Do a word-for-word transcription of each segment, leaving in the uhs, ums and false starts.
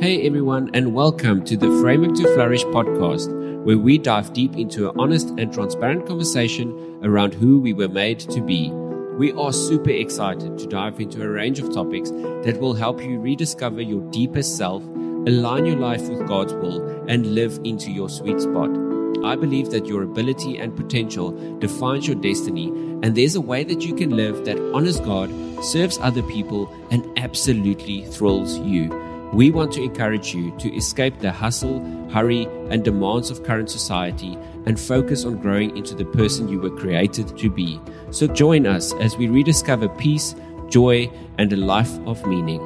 Hey everyone, and welcome to the Framework to Flourish podcast, where we dive deep into an honest and transparent conversation around who we were made to be. We are super excited to dive into a range of topics that will help you rediscover your deepest self, align your life with God's will, and live into your sweet spot. I believe that your ability and potential defines your destiny, and there's a way that you can live that honors God, serves other people, and absolutely thrills you. We want to encourage you to escape the hustle, hurry, and demands of current society and focus on growing into the person you were created to be. So join us as we rediscover peace, joy, and a life of meaning.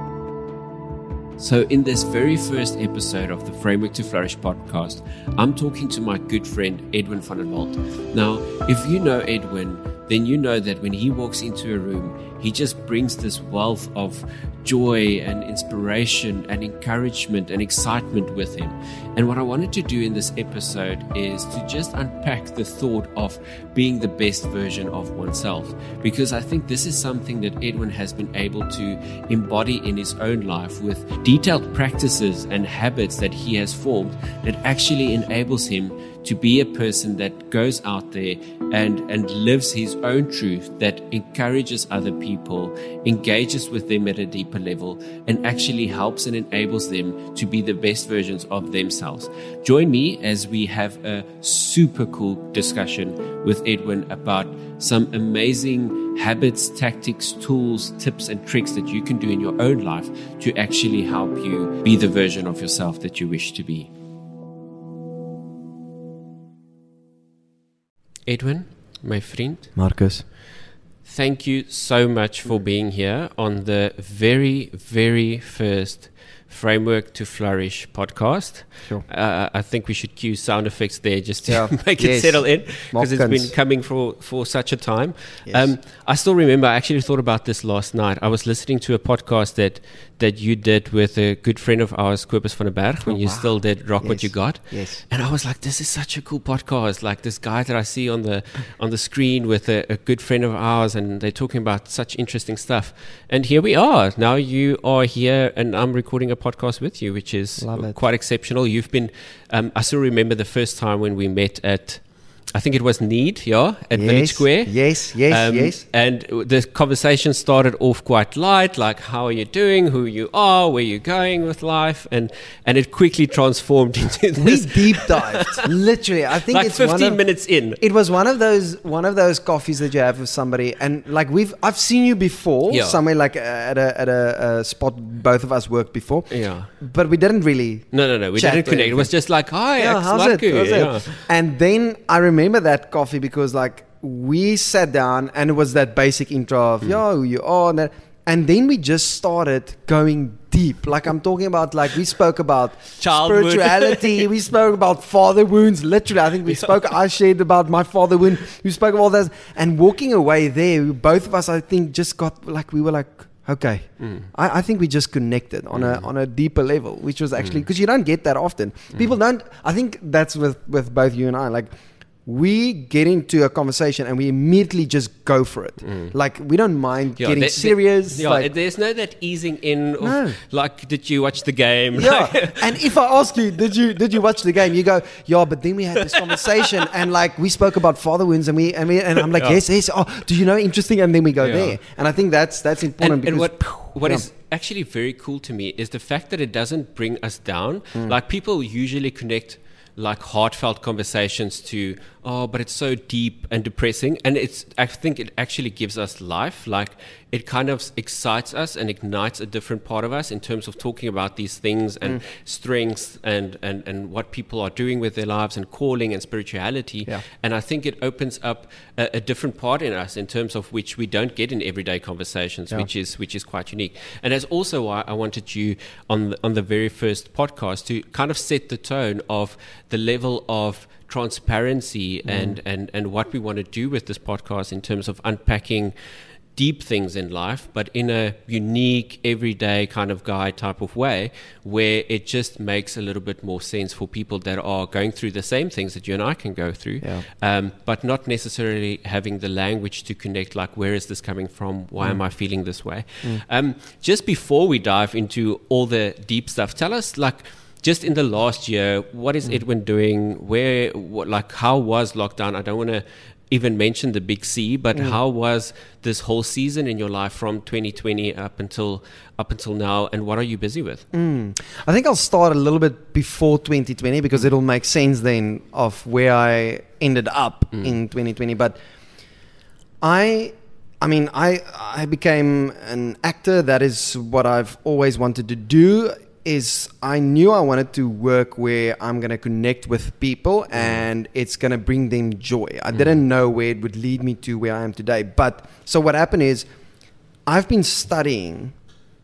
So in this very first episode of the Framework to Flourish podcast, I'm talking to my good friend, Edwin van der Walt. Now, if you know Edwin, then you know that when he walks into a room, he just brings this wealth of joy and inspiration and encouragement and excitement with him. And what I wanted to do in this episode is to just unpack the thought of being the best version of oneself, because I think this is something that Edwin has been able to embody in his own life with detailed practices and habits that he has formed that actually enables him to be a person that goes out there and, and lives his own truth, that encourages other people, engages with them at a deeper level, and actually helps and enables them to be the best versions of themselves. Join me as we have a super cool discussion with Edwin about some amazing habits, tactics, tools, tips, and tricks that you can do in your own life to actually help you be the version of yourself that you wish to be. Edwin, my friend. Marcus. Thank you so much for being here on the very, very first Framework to Flourish podcast. Sure. Uh, I think we should cue sound effects there just to yeah. make yes. it settle in, because it's been coming for, for such a time. Yes. Um, I still remember, I actually thought about this last night. I was listening to a podcast that that you did with a good friend of ours, Kobus van der Berg, when oh, you wow. still did Rock yes. What You Got. Yes. And I was like, this is such a cool podcast. Like this guy that I see on the on the screen with a, a good friend of ours, and they're talking about such interesting stuff. And here we are. Now you are here, and I'm recording a podcast with you, which is quite exceptional. You've been, um, I still remember the first time when we met at, I think it was Need, yeah, at yes, Village Square. Yes, yes, um, yes. And the conversation started off quite light, like how are you doing, who you are, where you're going with life, and and it quickly transformed into this. We deep dived, literally. I think like it's fifteen one of, minutes in. It was one of those one of those coffees that you have with somebody, and like we've I've seen you before yeah. somewhere like at a at a, a spot both of us worked before. Yeah, but we didn't really. No, no, no. We didn't connect. It was just like, hi, yeah, how's it? How's yeah. it? And then I remember. Remember that coffee because like we sat down and it was that basic intro of mm. yo who you are and, that, and then we just started going deep. Like I'm talking about, like we spoke about childhood spirituality, we spoke about father wounds, literally. I think we yeah. spoke I shared about my father wound, we spoke about that, and walking away there, both of us I think just got like we were like okay, mm. I, I think we just connected on mm. a on a deeper level, which was actually because mm. you don't get that often. Mm. People don't. I think that's with with both you and I. Like we get into a conversation and we immediately just go for it. Mm. Like we don't mind yeah, getting there, serious. Yeah, like, there's no that easing in. Of, no. Like, did you watch the game? Yeah. And if I ask you, did you did you watch the game? You go, yeah. But then we had this conversation and like we spoke about father wounds and we and we and I'm like, yeah. yes, yes. Oh, do you know interesting? And then we go yeah. there. And I think that's that's important. And, because, and what what yeah. is actually very cool to me is the fact that it doesn't bring us down. Mm. Like people usually connect like heartfelt conversations to, oh, but it's so deep and depressing. And it's, I think it actually gives us life. Like it kind of excites us and ignites a different part of us in terms of talking about these things and mm. strengths and, and, and what people are doing with their lives and calling and spirituality. Yeah. And I think it opens up a, a different part in us in terms of which we don't get in everyday conversations, yeah. which is which is quite unique. And that's also why I wanted you on the, on the very first podcast to kind of set the tone of the level of transparency mm. and, and, and what we want to do with this podcast in terms of unpacking deep things in life, but in a unique, everyday kind of guy type of way, where it just makes a little bit more sense for people that are going through the same things that you and I can go through, Yeah. um, but not necessarily having the language to connect, like, where is this coming from? Why Mm. am I feeling this way? Um, just before we dive into all the deep stuff, tell us, like, just in the last year, what is Edwin doing? Where, what, like, how was lockdown? I don't want to even mention the big C, but Mm. how was this whole season in your life from twenty twenty up until up until now, and what are you busy with? Mm. I think I'll start a little bit before twenty twenty because it'll make sense then of where I ended up Mm. in twenty twenty. But I, I mean, I I became an actor. That is what I've always wanted to do. Is I knew I wanted to work where I'm going to connect with people and it's going to bring them joy. I didn't know where it would lead me to where I am today. But so what happened is I've been studying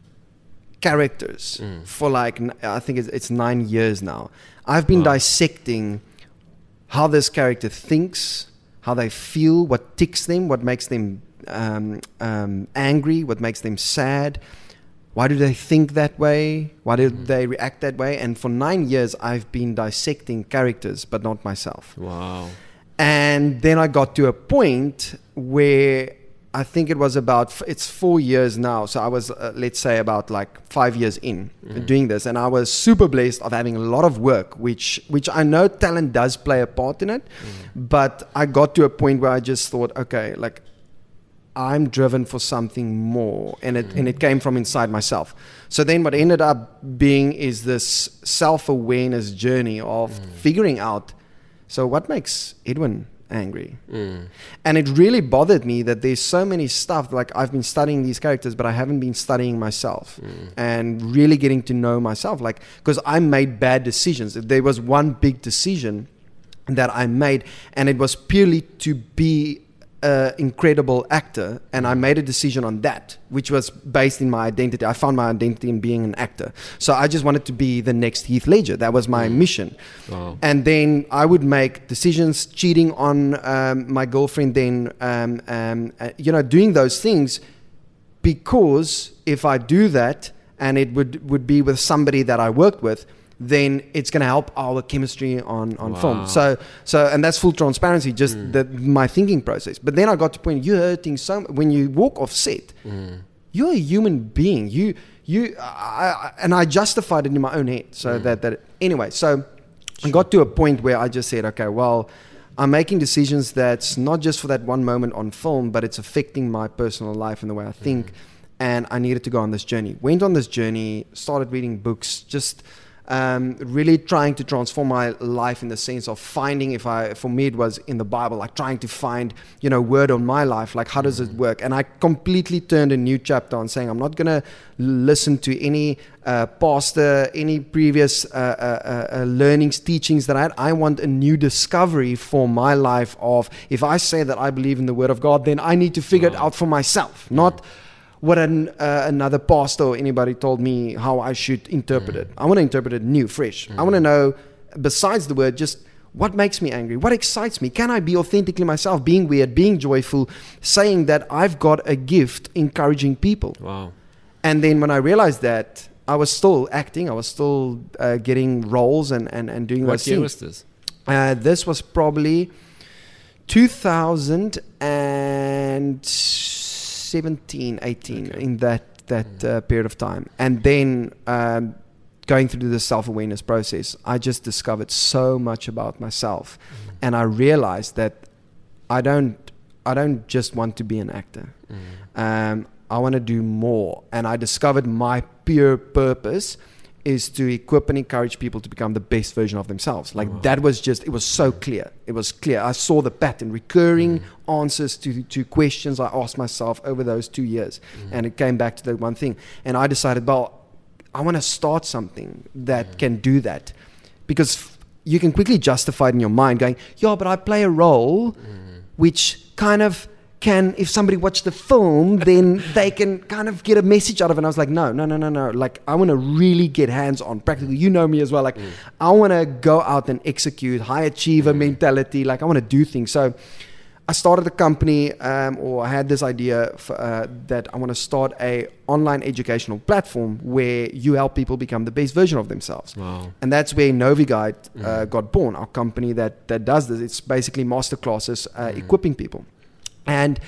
characters Mm. for like, n- I think it's, it's nine years now. I've been Wow. dissecting how this character thinks, how they feel, what ticks them, what makes them um, um, angry, what makes them sad. Why do they think that way? Why do Mm. they react that way? And for nine years, I've been dissecting characters, but not myself. Wow. And then I got to a point where I think it was about, f- it's four years now. So I was, uh, let's say, about like five years in Mhm. doing this. And I was super blessed of having a lot of work, which, which I know talent does play a part in it. Mm. But I got to a point where I just thought, okay, like, I'm driven for something more, and it and it came from inside myself. So then what ended up being is this self-awareness journey of Mm. figuring out, so what makes Edwin angry? Mm. And it really bothered me that there's so many stuff, like I've been studying these characters, but I haven't been studying myself Mm. and really getting to know myself. Like, because I made bad decisions. There was one big decision that I made, and it was purely to be an incredible actor, and I made a decision on that, which was based in my identity. I found my identity in being an actor. So I just wanted to be the next Heath Ledger. That was my Mm. mission. Wow. And then I would make decisions, cheating on um, my girlfriend, then, um, um, uh, you know, doing those things, because if I do that and it would, would be with somebody that I worked with, then it's going to help our chemistry on, on Wow. film. So, so, and that's full transparency, just Mm. the, my thinking process. But then I got to the point, you're hurting so much. When you walk off set, Mm. you're a human being. You, you, I, I, and I justified it in my own head. So Mm. that, that, anyway, so I got to a point where I just said, okay, well, I'm making decisions that's not just for that one moment on film, but it's affecting my personal life and the way I think. Mm. And I needed to go on this journey. Went on this journey, started reading books, just um, really trying to transform my life in the sense of finding, if I, for me it was in the Bible, like trying to find, you know, word on my life, like how does it work? And I completely turned a new chapter on saying, I'm not going to listen to any uh, pastor, any previous uh, uh, uh, learnings, teachings that I had. I want a new discovery for my life of, if I say that I believe in the word of God, then I need to figure it Wow. out for myself, not what an, uh, another pastor or anybody told me how I should interpret Mm. it. I want to interpret it new, fresh. I want to know, besides the word, just what makes me angry, what excites me. Can I be authentically myself, being weird, being joyful, saying that I've got a gift encouraging people. Wow. And then when I realized that, I was still acting, I was still uh, getting roles and, and, and doing What those year things. was this? Uh, this was probably two thousand seventeen, eighteen, Okay. in that that Mm. uh, period of time. And then um, going through the self-awareness process, I just discovered so much about myself. Mm. And I realized that I don't I don't just want to be an actor. Mm. Um, I want to do more. And I discovered my pure purpose is to equip and encourage people to become the best version of themselves. Like Wow. that was just, it was so clear. It was clear. I saw the pattern, recurring Mm. answers to, to questions I asked myself over those two years. Mm. And it came back to the one thing. And I decided, well, I want to start something that Mm. can do that. Because f- you can quickly justify it in your mind going, yeah, but I play a role Mm. which kind of can, if somebody watched the film, then they can kind of get a message out of it. And I was like, no, no, no, no, no. Like, I want to really get hands on, practically. You know me as well. Like, Mm. I want to go out and execute, high achiever Mm. mentality. Like, I want to do things. So I started a company, um, or I had this idea for, uh, that I want to start a online educational platform where you help people become the best version of themselves. Wow. And that's where NoviGuide uh, Mm. got born, our company that, that does this. It's basically masterclasses uh, Mm. equipping people. And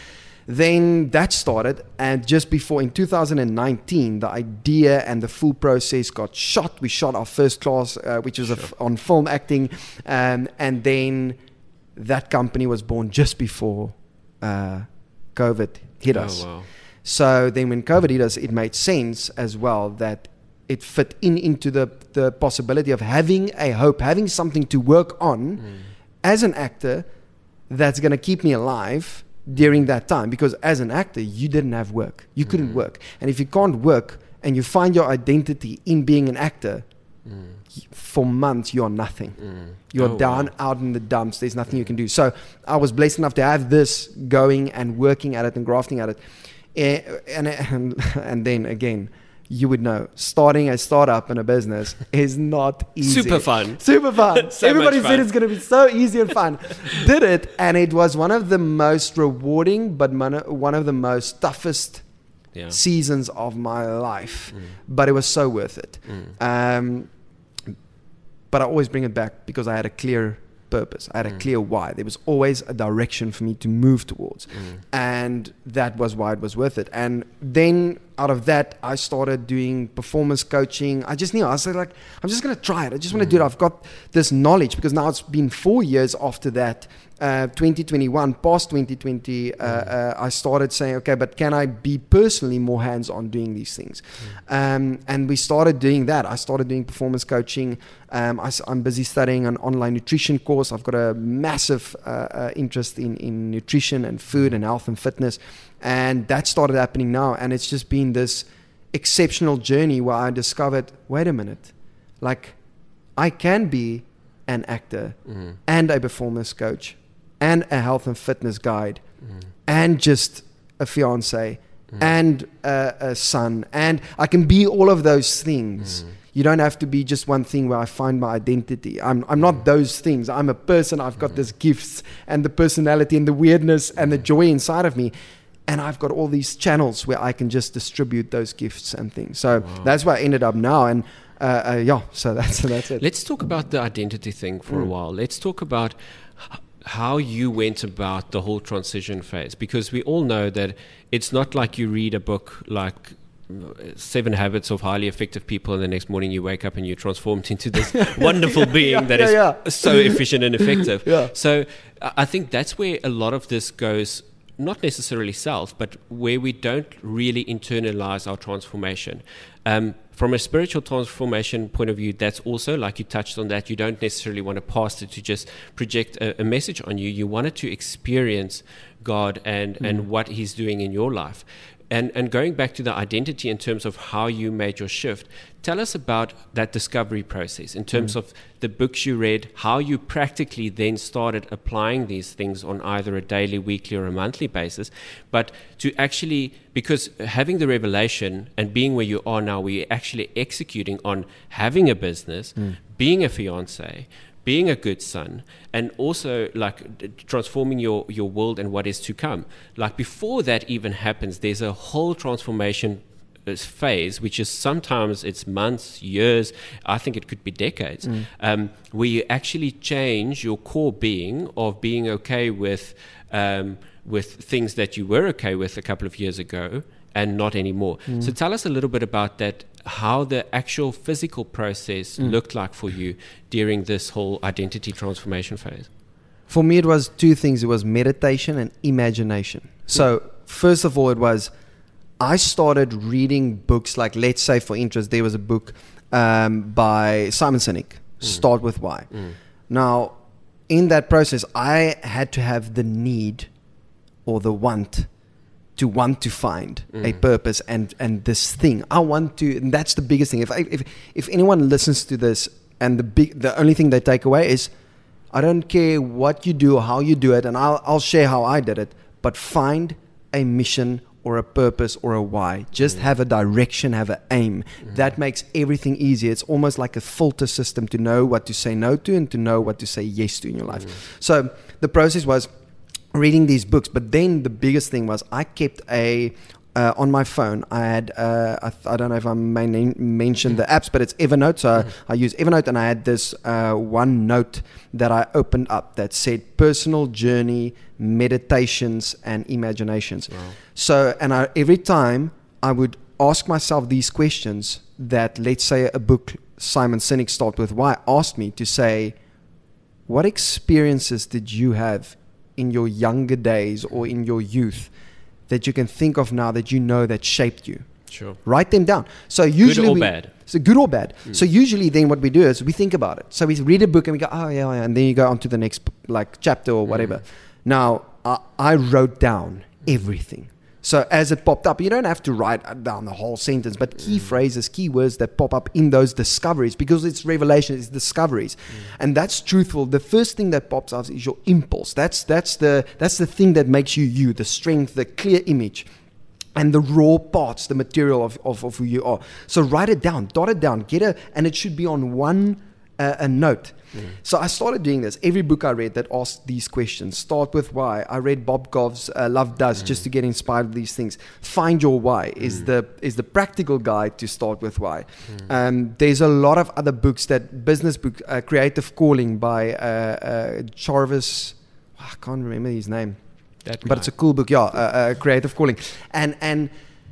then that started, and just before, in two thousand nineteen, the idea and the full process got shot. We shot our first class, uh, which was a f- on film acting, um, and then that company was born just before uh, COVID hit us. Oh, wow. So then when COVID hit us, it made sense as well that it fit in into the, the possibility of having a hope, having something to work on Mm. as an actor that's going to keep me alive during that time. Because as an actor, you didn't have work. You couldn't Mm. work. And if you can't work and you find your identity in being an actor, Mm. for months you're nothing. Mm. You're Oh, down wow. out in the dumps. There's nothing you can do. So I was blessed enough to have this going and working at it and grafting at it. Eh, And, and, and then again, you would know, starting a startup in a business is not easy. Super fun. Super fun. So Everybody much said fun. it's going to be so easy and fun. Did it, and it was one of the most rewarding, but mon- one of the most toughest Yeah. seasons of my life. Mm. But it was so worth it. Mm. Um, but I always bring it back because I had a clear purpose. I had a Mm. clear why. There was always a direction for me to move towards. Mm. And that was why it was worth it. And then out of that, I started doing performance coaching. I just knew, I was like, I'm just going to try it. I just want to do it. I've got this knowledge because now it's been four years after that. Uh, twenty twenty-one, past twenty twenty, uh, uh, I started saying, okay, but can I be personally more hands-on doing these things? Um, and we started doing that. I started doing performance coaching. Um, I, am busy studying an online nutrition course. I've got a massive uh, uh, interest in, in nutrition and food and health and fitness. And that started happening now. And it's just been this exceptional journey where I discovered, wait a minute, like I can be an actor Mm. and a performance coach and a health and fitness guide Mm. and just a fiance Mm. and a, a son. And I can be all of those things. Mm. You don't have to be just one thing where I find my identity. I'm I'm not those things. I'm a person. I've got Mm. these gifts and the personality and the weirdness and the joy inside of me. And I've got all these channels where I can just distribute those gifts and things. So Wow. that's where I ended up now. And uh, uh, yeah, so that's that's it. Let's talk about the identity thing for a Mm. while. Let's talk about h- how you went about the whole transition phase, because we all know that it's not like you read a book like uh, Seven Habits of Highly Effective People and the next morning you wake up and you're transformed into this wonderful being yeah, that yeah, is yeah. so efficient and effective. Yeah. So I I think that's where a lot of this goes, not necessarily south, but where we don't really internalize our transformation. Um, from a spiritual transformation point of view, that's also, like you touched on that, you don't necessarily want a pastor to just project a, a message on you. You want it to experience God and, Mm. and what he's doing in your life. And, and going back to the identity in terms of how you made your shift, tell us about that discovery process in terms Mm. of the books you read, how you practically then started applying these things on either a daily, weekly, or a monthly basis. But to actually, because having the revelation and being where you are now, where you're actually executing on having a business, Mm. being a fiance, being a good son, and also like d- transforming your, your world and what is to come. Like before that even happens, there's a whole transformation uh, phase, which is sometimes it's months, years, I think it could be decades, Mm. um, where you actually change your core being of being okay with um, with things that you were okay with a couple of years ago and not anymore. Mm. So tell us a little bit about that, how the actual physical process Mm. looked like for you during this whole identity transformation phase. For me, it was two things. It was meditation and imagination. So first of all, it was, I started reading books like, let's say for interest, there was a book um, by Simon Sinek, Start With Why. Mm. Now, in that process, I had to have the need or the want to want to find a Mm. purpose and, and this thing. I want to, and that's the biggest thing. If, I, if, if anyone listens to this and the big, the only thing they take away is, I don't care what you do or how you do it, and I'll, I'll share how I did it, but find a mission or a purpose or a why. Just Mm. have a direction, have an aim. Mm. That makes everything easier. It's almost like a filter system to know what to say no to and to know what to say yes to in your life. Mm. So the process was, reading these books. But then the biggest thing was I kept a uh, on my phone. I had uh, I, th- I don't know if I may name, mention the apps, but it's Evernote. So mm. I, I use Evernote, and I had this uh, one note that I opened up that said personal journey, meditations, and imaginations. Wow. So and I, every time I would ask myself these questions that, let's say, a book Simon Sinek Start With Why asked me to say, what experiences did you have in your younger days or in your youth that you can think of now that you know that shaped you? Sure. Write them down. So usually good or we, bad. So good or bad. Mm. So usually then what we do is we think about it. So we read a book and we go, oh yeah, yeah, and then you go on to the next like chapter or whatever. Mm. Now I, I wrote down everything. So as it popped up, you don't have to write down the whole sentence, but key mm. phrases, key words that pop up in those discoveries, because it's revelation, it's discoveries. Mm. And that's truthful. The first thing that pops up is your impulse. That's that's the that's the thing that makes you you, the strength, the clear image, and the raw parts, the material of, of, of who you are. So write it down, dot it down, get a, and it should be on one uh, a note. Mm. So I started doing this. Every book I read that asked these questions. Start with why. I read Bob Gov's uh, Love Does mm. just to get inspired with these things. Find Your Why is mm. the is the practical guide to start with why. Mm. Um, there's a lot of other books, that business book, uh, Creative Calling by uh, uh, Jarvis. Oh, I can't remember his name, that but it's a cool book. Yeah, uh, uh, Creative Calling, and and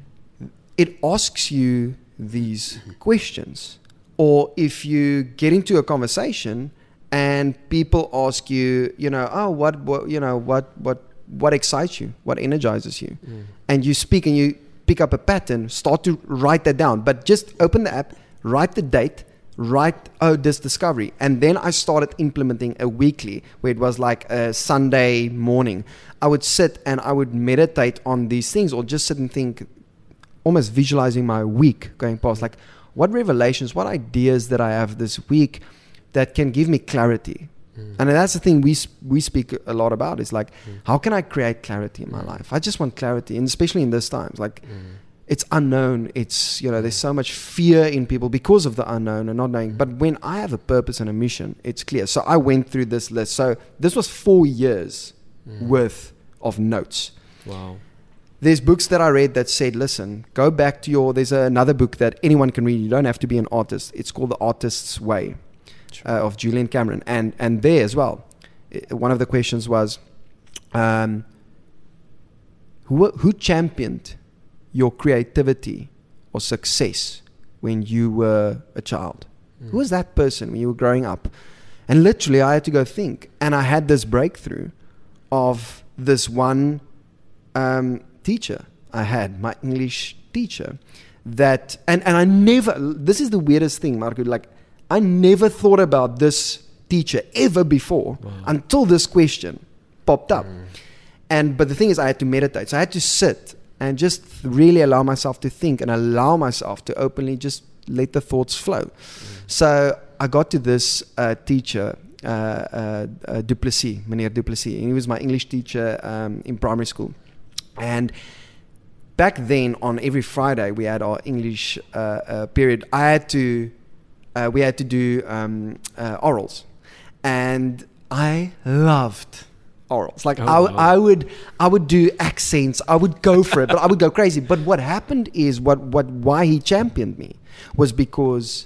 it asks you these mm-hmm. questions. Or if you get into a conversation and people ask you, you know, oh, what, what you know, what, what, what excites you, what energizes you, mm. and you speak and you pick up a pattern, start to write that down. But just open the app, write the date, write oh this discovery, and then I started implementing a weekly where it was like a Sunday morning. I would sit and I would meditate on these things, or just sit and think, almost visualizing my week going past, like, what revelations, what ideas that I have this week that can give me clarity? Mm. And that's the thing we we speak a lot about, is like, mm. how can I create clarity in my life? I just want clarity, and especially in these times, like mm. it's unknown. It's, you know, there's so much fear in people because of the unknown and not knowing. Mm. But when I have a purpose and a mission, it's clear. So I went through this list. So this was four years mm. worth of notes. Wow. There's books that I read that said, listen, go back to your, there's another book that anyone can read. You don't have to be an artist. It's called The Artist's Way uh, of Julian Cameron. And and there as well, one of the questions was, um, who, who championed your creativity or success when you were a child? Mm. Who was that person when you were growing up? And literally I had to go think. And I had this breakthrough of this one um, teacher I had, my English teacher, that, and, and I never, this is the weirdest thing, Marco, like, I never thought about this teacher ever before. Wow. Until this question popped up. Mm. And, but the thing is, I had to meditate. So I had to sit and just really allow myself to think and allow myself to openly just let the thoughts flow. Mm. So I got to this uh, teacher, uh, uh, uh, Duplessis, Meneer Duplessis, and he was my English teacher um, in primary school. And back then, on every Friday, we had our English uh, uh, period. I had to, uh, we had to do um, uh, orals, and I loved orals. Like oh, I, wow. I would, I would do accents. I would go for it, but I would go crazy. But what happened is, what, what, why he championed me was because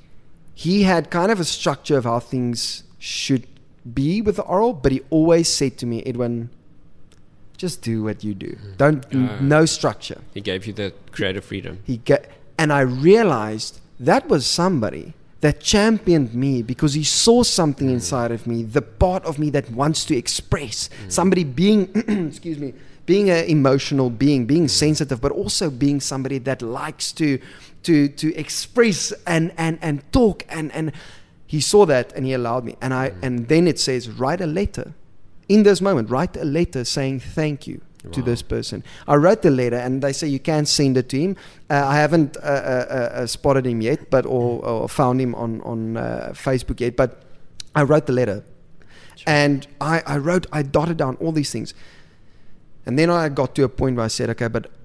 he had kind of a structure of how things should be with the oral, but he always said to me, Edwin, just do what you do. Mm. Don't, uh, n- no structure. He gave you the creative freedom. He ga- And I realized that was somebody that championed me because he saw something mm. inside of me, the part of me that wants to express. Mm. Somebody being, excuse me, being an emotional being, being mm. sensitive, but also being somebody that likes to to to express and and and talk. And, and he saw that and he allowed me. And I mm. and then it says, write a letter. In this moment, write a letter saying thank you wow. to this person. I wrote the letter, and they say you can send it to him. Uh, I haven't uh, uh, uh, spotted him yet, but or, or found him on on uh, Facebook yet. But I wrote the letter, sure. and I, I wrote, I dotted down all these things, and then I got to a point where I said, okay, but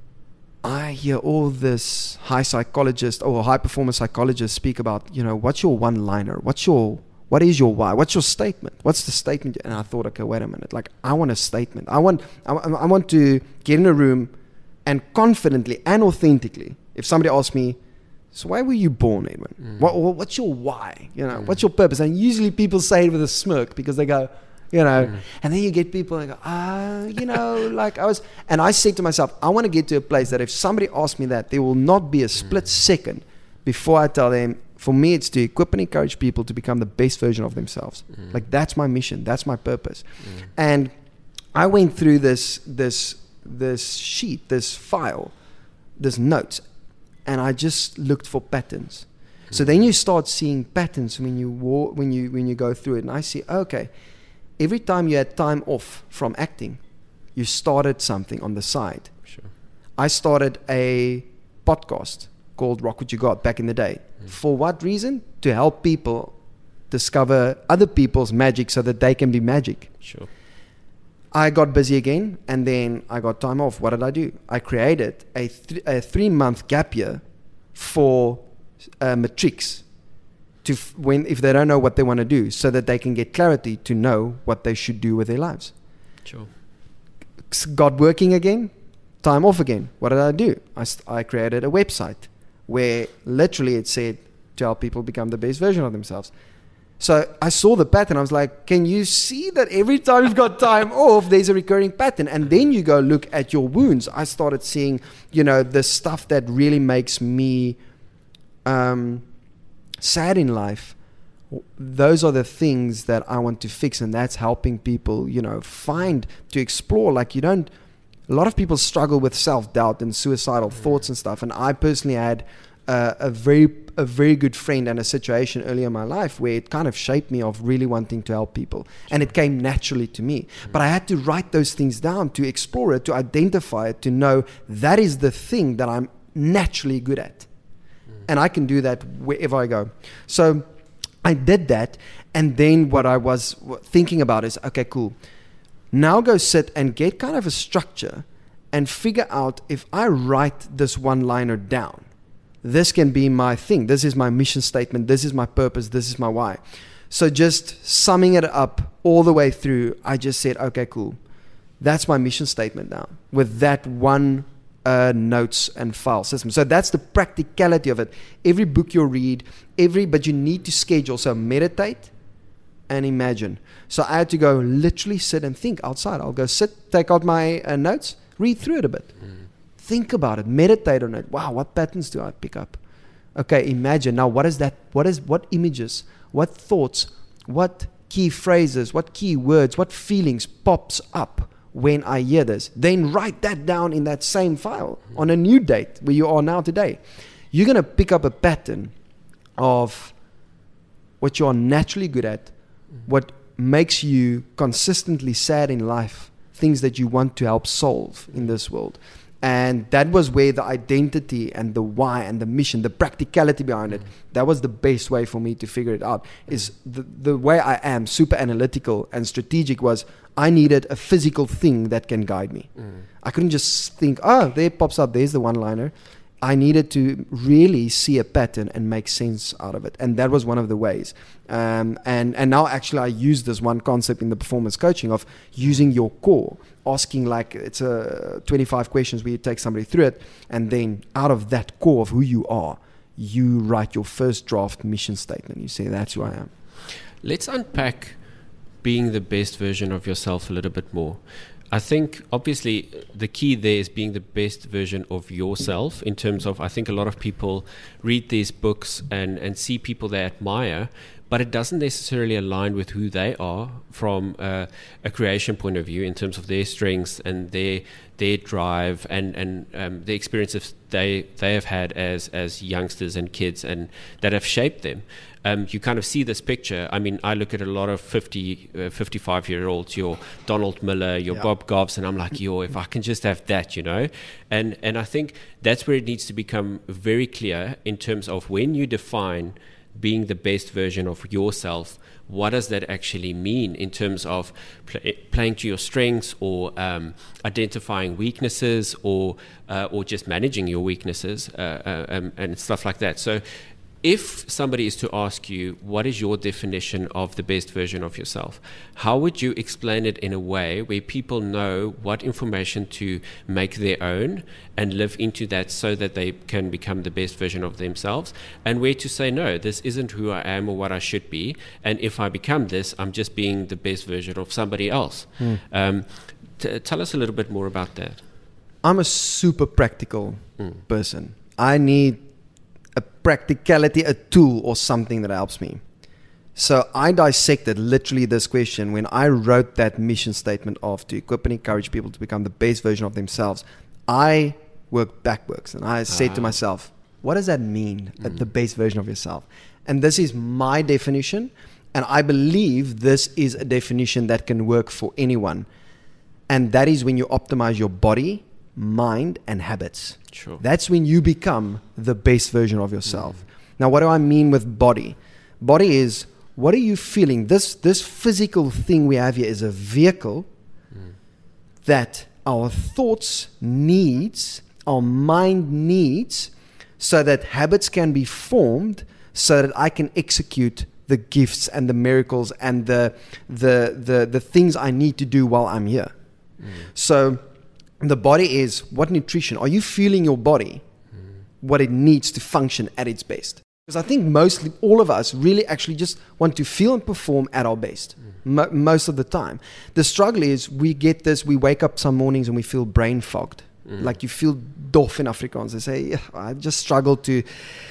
I hear all this high psychologist or high performance psychologists speak about, you know, what's your one liner? What's your What is your why? What's your statement? What's the statement? And I thought, okay, wait a minute. Like, I want a statement. I want, I, I want to get in a room and confidently and authentically, if somebody asks me, so why were you born, Edwin? Mm. What, what's your why? You know, mm. what's your purpose? And usually people say it with a smirk because they go, you know, mm. and then you get people and go, ah, you know, like I was, and I said to myself, I want to get to a place that if somebody asks me that, there will not be a split mm. second before I tell them. For me, it's to equip and encourage people to become the best version of themselves. Mm. Like, that's my mission. That's my purpose. Mm. And I went through this, this, this sheet, this file, this notes, and I just looked for patterns. Mm. So then you start seeing patterns when you walk, when you when you go through it. And I see, okay, every time you had time off from acting, you started something on the side. Sure. I started a podcast called Rock What You Got back in the day. Mm. For what reason? To help people discover other people's magic so that they can be magic. Sure. I got busy again, and then I got time off. What did I do? I created a, th- a three-month gap year for uh, matrics to f- when if they don't know what they want to do, so that they can get clarity to know what they should do with their lives. Sure. Got working again, time off again. What did I do? I, st- I created a website where literally it said to help people become the best version of themselves. So I saw the pattern. I was like, can you see that every time you've got time off, there's a recurring pattern? And then you go look at your wounds. I started seeing, you know, the stuff that really makes me um, sad in life. Those are the things that I want to fix. And that's helping people, you know, find, to explore. Like, you don't, a lot of people struggle with self-doubt and suicidal mm-hmm. thoughts and stuff. And I personally had uh, a very a very good friend and a situation earlier in my life where it kind of shaped me of really wanting to help people. Sure. And it came naturally to me. Mm-hmm. But I had to write those things down to explore it, to identify it, to know that is the thing that I'm naturally good at. Mm-hmm. And I can do that wherever I go. So I did that. And then what I was thinking about is, okay, cool. Now go sit and get kind of a structure and figure out, if I write this one-liner down, this can be my thing. This is my mission statement. This is my purpose. This is my why. So just summing it up all the way through, I just said, okay, cool. That's my mission statement now, with that one uh, notes and file system. So that's the practicality of it. Every book you read, every, but you need to schedule. So meditate and imagine. So I had to go literally sit and think outside. I'll go sit, take out my uh, notes, read through it a bit. Mm. Think about it, meditate on it. Wow, what patterns do I pick up? Okay, imagine now, what is that? What is what images, what thoughts, what key phrases, what key words, what feelings pops up when I hear this? Then write that down in that same file on a new date where you are now today. You're going to pick up a pattern of what you are naturally good at, what makes you consistently sad in life, things that you want to help solve in this world. And that was where the identity and the why and the mission, the practicality behind it, that was the best way for me to figure it out. Is the, the way I am, super analytical and strategic, was I needed a physical thing that can guide me. Mm. I couldn't just think, oh, there it pops up, there's the one-liner. I needed to really see a pattern and make sense out of it. And that was one of the ways. Um, and, and now actually I use this one concept in the performance coaching of using your core, asking like, it's a twenty-five questions where you take somebody through it. And then out of that core of who you are, you write your first draft mission statement. You say, that's who I am. Let's unpack being the best version of yourself a little bit more. I think obviously the key there is being the best version of yourself, in terms of, I think a lot of people read these books and, and see people they admire, but it doesn't necessarily align with who they are from uh, a creation point of view, in terms of their strengths and their their drive and, and um, the experiences they they have had as, as youngsters and kids, and that have shaped them. Um, you kind of see this picture. I mean, I look at a lot of fifty, uh, fifty-five-year-olds, your Donald Miller, your yeah. Bob Goffs, and I'm like, yo, if I can just have that, you know? And and I think that's where it needs to become very clear in terms of when you define being the best version of yourself, what does that actually mean in terms of pl- playing to your strengths, or um, identifying weaknesses, or uh, or just managing your weaknesses uh, uh, um, and stuff like that. So if somebody is to ask you, what is your definition of the best version of yourself? How would you explain it in a way where people know what information to make their own and live into that so that they can become the best version of themselves, and where to say, no, this isn't who I am or what I should be, and if I become this, I'm just being the best version of somebody else. Mm. Um, t- tell us a little bit more about that. I'm a super practical mm. person. I need a practicality, a tool or something that helps me. So I dissected literally this question when I wrote that mission statement of to equip and encourage people to become the best version of themselves. I worked backwards and I said ah. to myself, what does that mean, mm. the best version of yourself? And this is my definition, and I believe this is a definition that can work for anyone. And that is when you optimize your body, mind, and habits. Sure. That's when you become the best version of yourself. Mm. Now, what do I mean with body? Body is, what are you feeling? This this physical thing we have here is a vehicle mm. that our thoughts needs, our mind needs, so that habits can be formed, so that I can execute the gifts and the miracles and the the the, the things I need to do while I'm here. Mm. So the body is what nutrition? Are you feeling your body, mm. what it needs to function at its best? Because I think mostly all of us really actually just want to feel and perform at our best mm. mo- most of the time. The struggle is we get this, we wake up some mornings and we feel brain fogged. Mm. Like you feel doof in Afrikaans. They say, yeah, I just struggle to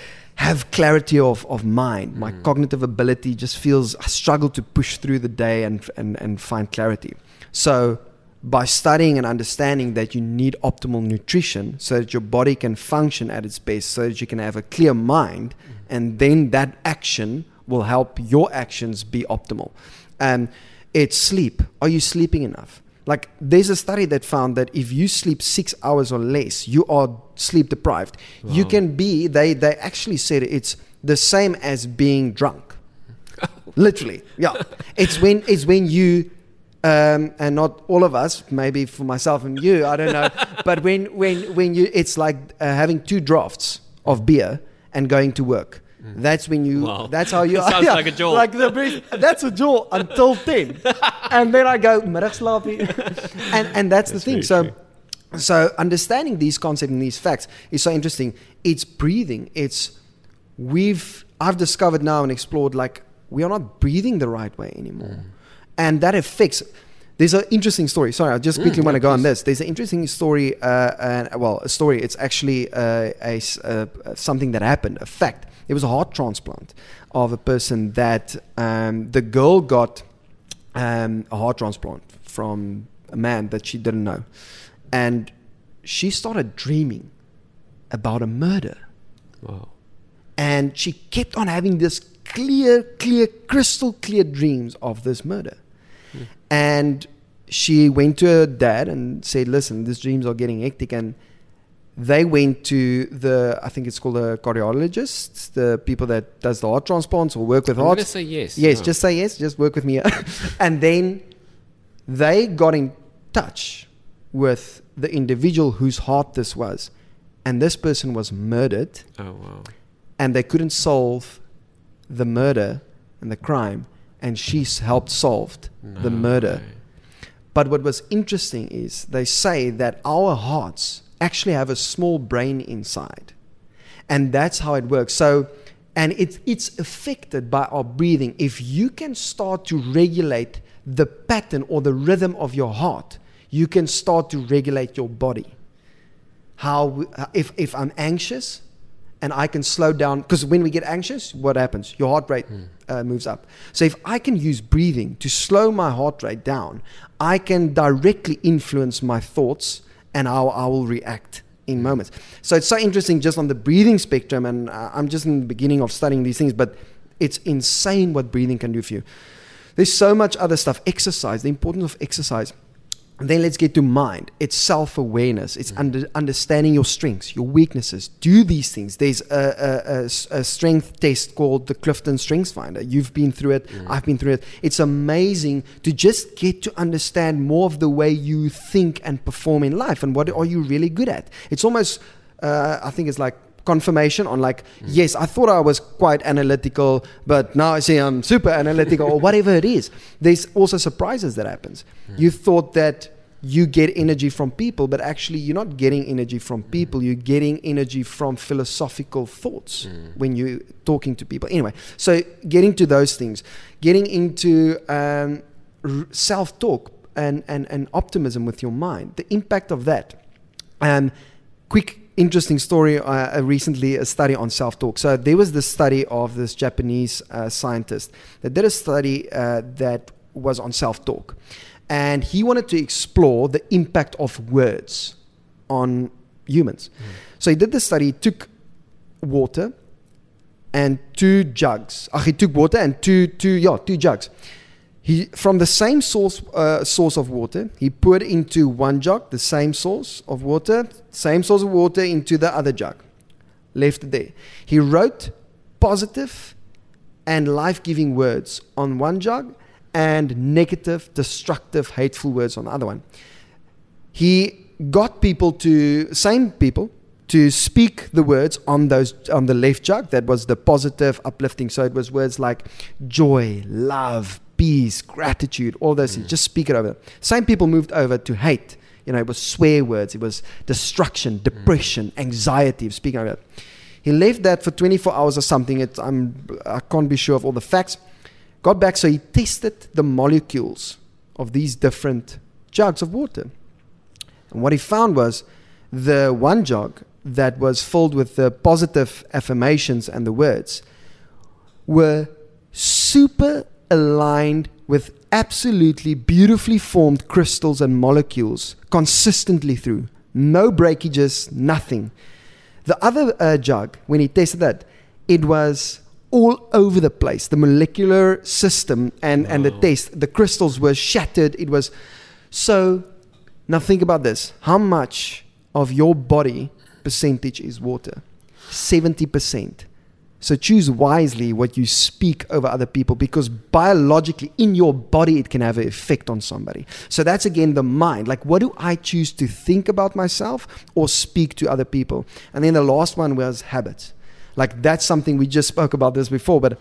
have clarity of, of mind. My mm. cognitive ability just feels, I struggle to push through the day and, and, and find clarity. So by studying and understanding that you need optimal nutrition so that your body can function at its best, so that you can have a clear mind, mm. and then that action will help your actions be optimal. And it's sleep. Are you sleeping enough? Like there's a study that found that if you sleep six hours or less, you are sleep deprived. Wow. You can be, they, they actually said it's the same as being drunk. Literally. Yeah. It's when, it's when you, Um, and not all of us, maybe for myself and you, I don't know. But when, when, when you, it's like uh, having two drafts of beer and going to work. Mm. That's when you, wow. that's how you, sounds yeah, like a jaw. Like the brief, that's a jaw until ten. And then I go, middagslaapie. and, and that's, that's the thing. So, true. so understanding these concepts and these facts is so interesting. It's breathing. It's, we've, I've discovered now and explored, like, we are not breathing the right way anymore. Mm. And that affects, there's an interesting story. Sorry, I just quickly mm, want to yeah, go please. on this. There's an interesting story, uh, and well, a story, it's actually uh, a, uh, something that happened, a fact. It was a heart transplant of a person that um, the girl got um, a heart transplant from a man that she didn't know. And she started dreaming about a murder. Wow. And she kept on having this clear, clear, crystal clear dreams of this murder. Hmm. And she went to her dad and said, listen, these dreams are getting hectic. And they went to the, I think it's called a cardiologist, the people that does the heart transplants or work with I'm heart. I'm going to say yes. Yes, no. just say yes. Just work with me. And then they got in touch with the individual whose heart this was. And this person was murdered. Oh, wow. And they couldn't solve the murder and the crime, and she's helped solve no the murder. way. But what was interesting is they say that our hearts actually have a small brain inside, and that's how it works. So, and it's it's affected by our breathing. If you can start to regulate the pattern or the rhythm of your heart, you can start to regulate your body. How if if I'm anxious, and I can slow down, because when we get anxious, what happens? Your heart rate mm. uh, moves up. So if I can use breathing to slow my heart rate down, I can directly influence my thoughts and how I will react in moments. So it's so interesting just on the breathing spectrum, and uh, I'm just in the beginning of studying these things, but it's insane what breathing can do for you. There's so much other stuff. Exercise, the importance of exercise. And then let's get to mind. It's self-awareness. It's mm. under, understanding your strengths, your weaknesses. Do these things. There's a, a, a, a strength test called the Clifton Strengths Finder. You've been through it. Mm. I've been through it. It's amazing to just get to understand more of the way you think and perform in life and what are you really good at. It's almost, uh, I think it's like confirmation on like, mm. yes, I thought I was quite analytical, but now I see I'm super analytical or whatever it is. There's also surprises that happens. Mm. You thought that you get energy from people, but actually you're not getting energy from people. You're getting energy from philosophical thoughts mm. when you're talking to people. Anyway, so getting to those things, getting into um, r- self-talk and, and, and optimism with your mind, the impact of that. Um, quick, interesting story, uh, recently a study on self-talk. So there was this study of this Japanese uh, scientist that did a study uh, that was on self-talk. And he wanted to explore the impact of words on humans. Mm. So he did this study. He took water and two jugs. Uh, he took water and two, two, yeah, two jugs. He, from the same source, uh, source of water, he poured into one jug, the same source of water, same source of water into the other jug. Left it there. He wrote positive and life-giving words on one jug, and negative, destructive, hateful words on the other one. He got people to, same people, to speak the words on those on the left jug. That was the positive, uplifting. So it was words like joy, love, peace, gratitude, all those things. Mm. Just speak it over. Same people moved over to hate. You know, it was swear words. It was destruction, depression, mm. anxiety. Speaking over it. He left that for twenty-four hours or something. It, I'm, I can't be sure of all the facts. Got back, so he tested the molecules of these different jugs of water. And what he found was the one jug that was filled with the positive affirmations and the words were super aligned with absolutely beautifully formed crystals and molecules consistently through. No breakages, nothing. The other uh, jug, when he tested that, it was all over the place. The molecular system and, wow. and the taste, the crystals were shattered. It was so. Now think about this. How much of your body percentage is water? seventy percent. So choose wisely what you speak over other people, because biologically in your body it can have an effect on somebody. So that's again the mind. Like, what do I choose to think about myself or speak to other people? And then the last one was habits. Like, that's something we just spoke about this before, but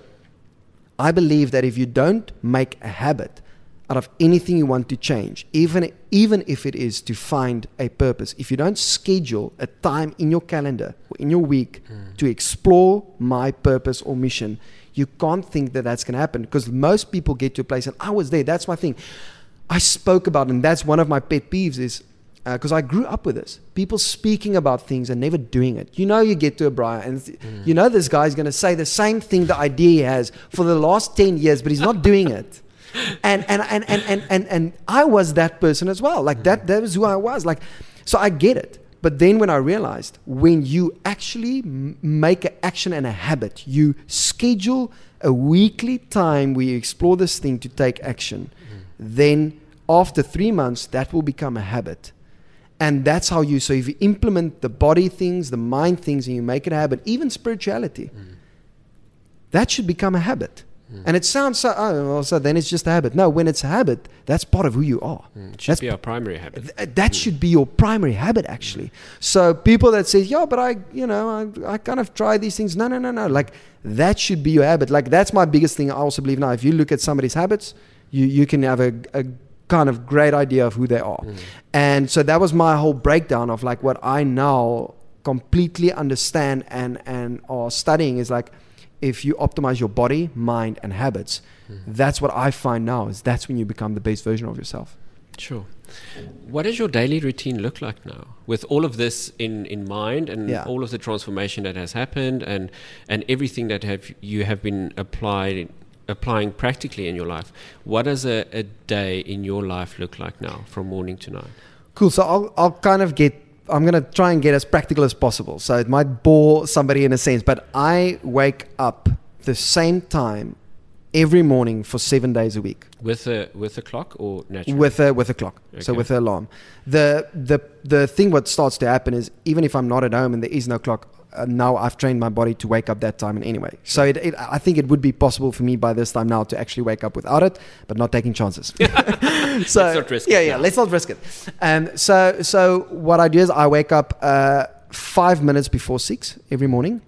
I believe that if you don't make a habit out of anything you want to change, even, even if it is to find a purpose, if you don't schedule a time in your calendar or in your week mm. to explore my purpose or mission, you can't think that that's going to happen, because most people get to a place, and I was there, that's my thing. I spoke about, and that's one of my pet peeves is, because uh, I grew up with this. People speaking about things and never doing it. You know, you get to a Brian and th- mm. you know this guy's going to say the same thing, the idea he has for the last ten years, but he's not doing it. And and, and, and, and, and and I was that person as well. Like mm. that, that was who I was. Like, so I get it. But then when I realized, when you actually m- make an action and a habit, you schedule a weekly time where you explore this thing to take action, mm. then after three months, that will become a habit. And that's how you, so if you implement the body things, the mind things, and you make it a habit, even spirituality, mm. that should become a habit. Mm. And it sounds so, oh, well, so then it's just a habit. No, when it's a habit, that's part of who you are. Mm. It should that's be our primary habit. Th- that mm. should be your primary habit, actually. Mm. So people that say, yeah, but I, you know, I, I kind of try these things. No, no, no, no. Like, that should be your habit. Like, that's my biggest thing. I also believe now, if you look at somebody's habits, you, you can have a, a kind of great idea of who they are. Mm. And so that was my whole breakdown of like what I now completely understand and, and are studying is like, if you optimize your body, mind, and habits, mm. that's what I find now is that's when you become the best version of yourself. Sure. What does your daily routine look like now with all of this in, in mind and yeah. all of the transformation that has happened and, and everything that have you have been applied applying practically in your life? What does a, a day in your life look like now from morning to night? Cool. So I'll I'll kind of get, I'm going to try and get as practical as possible. So it might bore somebody in a sense, but I wake up the same time every morning for seven days a week. With a with a clock or naturally? With a with a clock. Okay. So with an alarm. The the the thing what starts to happen is even if I'm not at home and there is no clock, Uh, now I've trained my body to wake up that time and anyway. So it, it, I think it would be possible for me by this time now to actually wake up without it, but not taking chances. so let's not risk yeah, it. Yeah, yeah, let's not risk it. Um, so, so what I do is I wake up uh, five minutes before six every morning.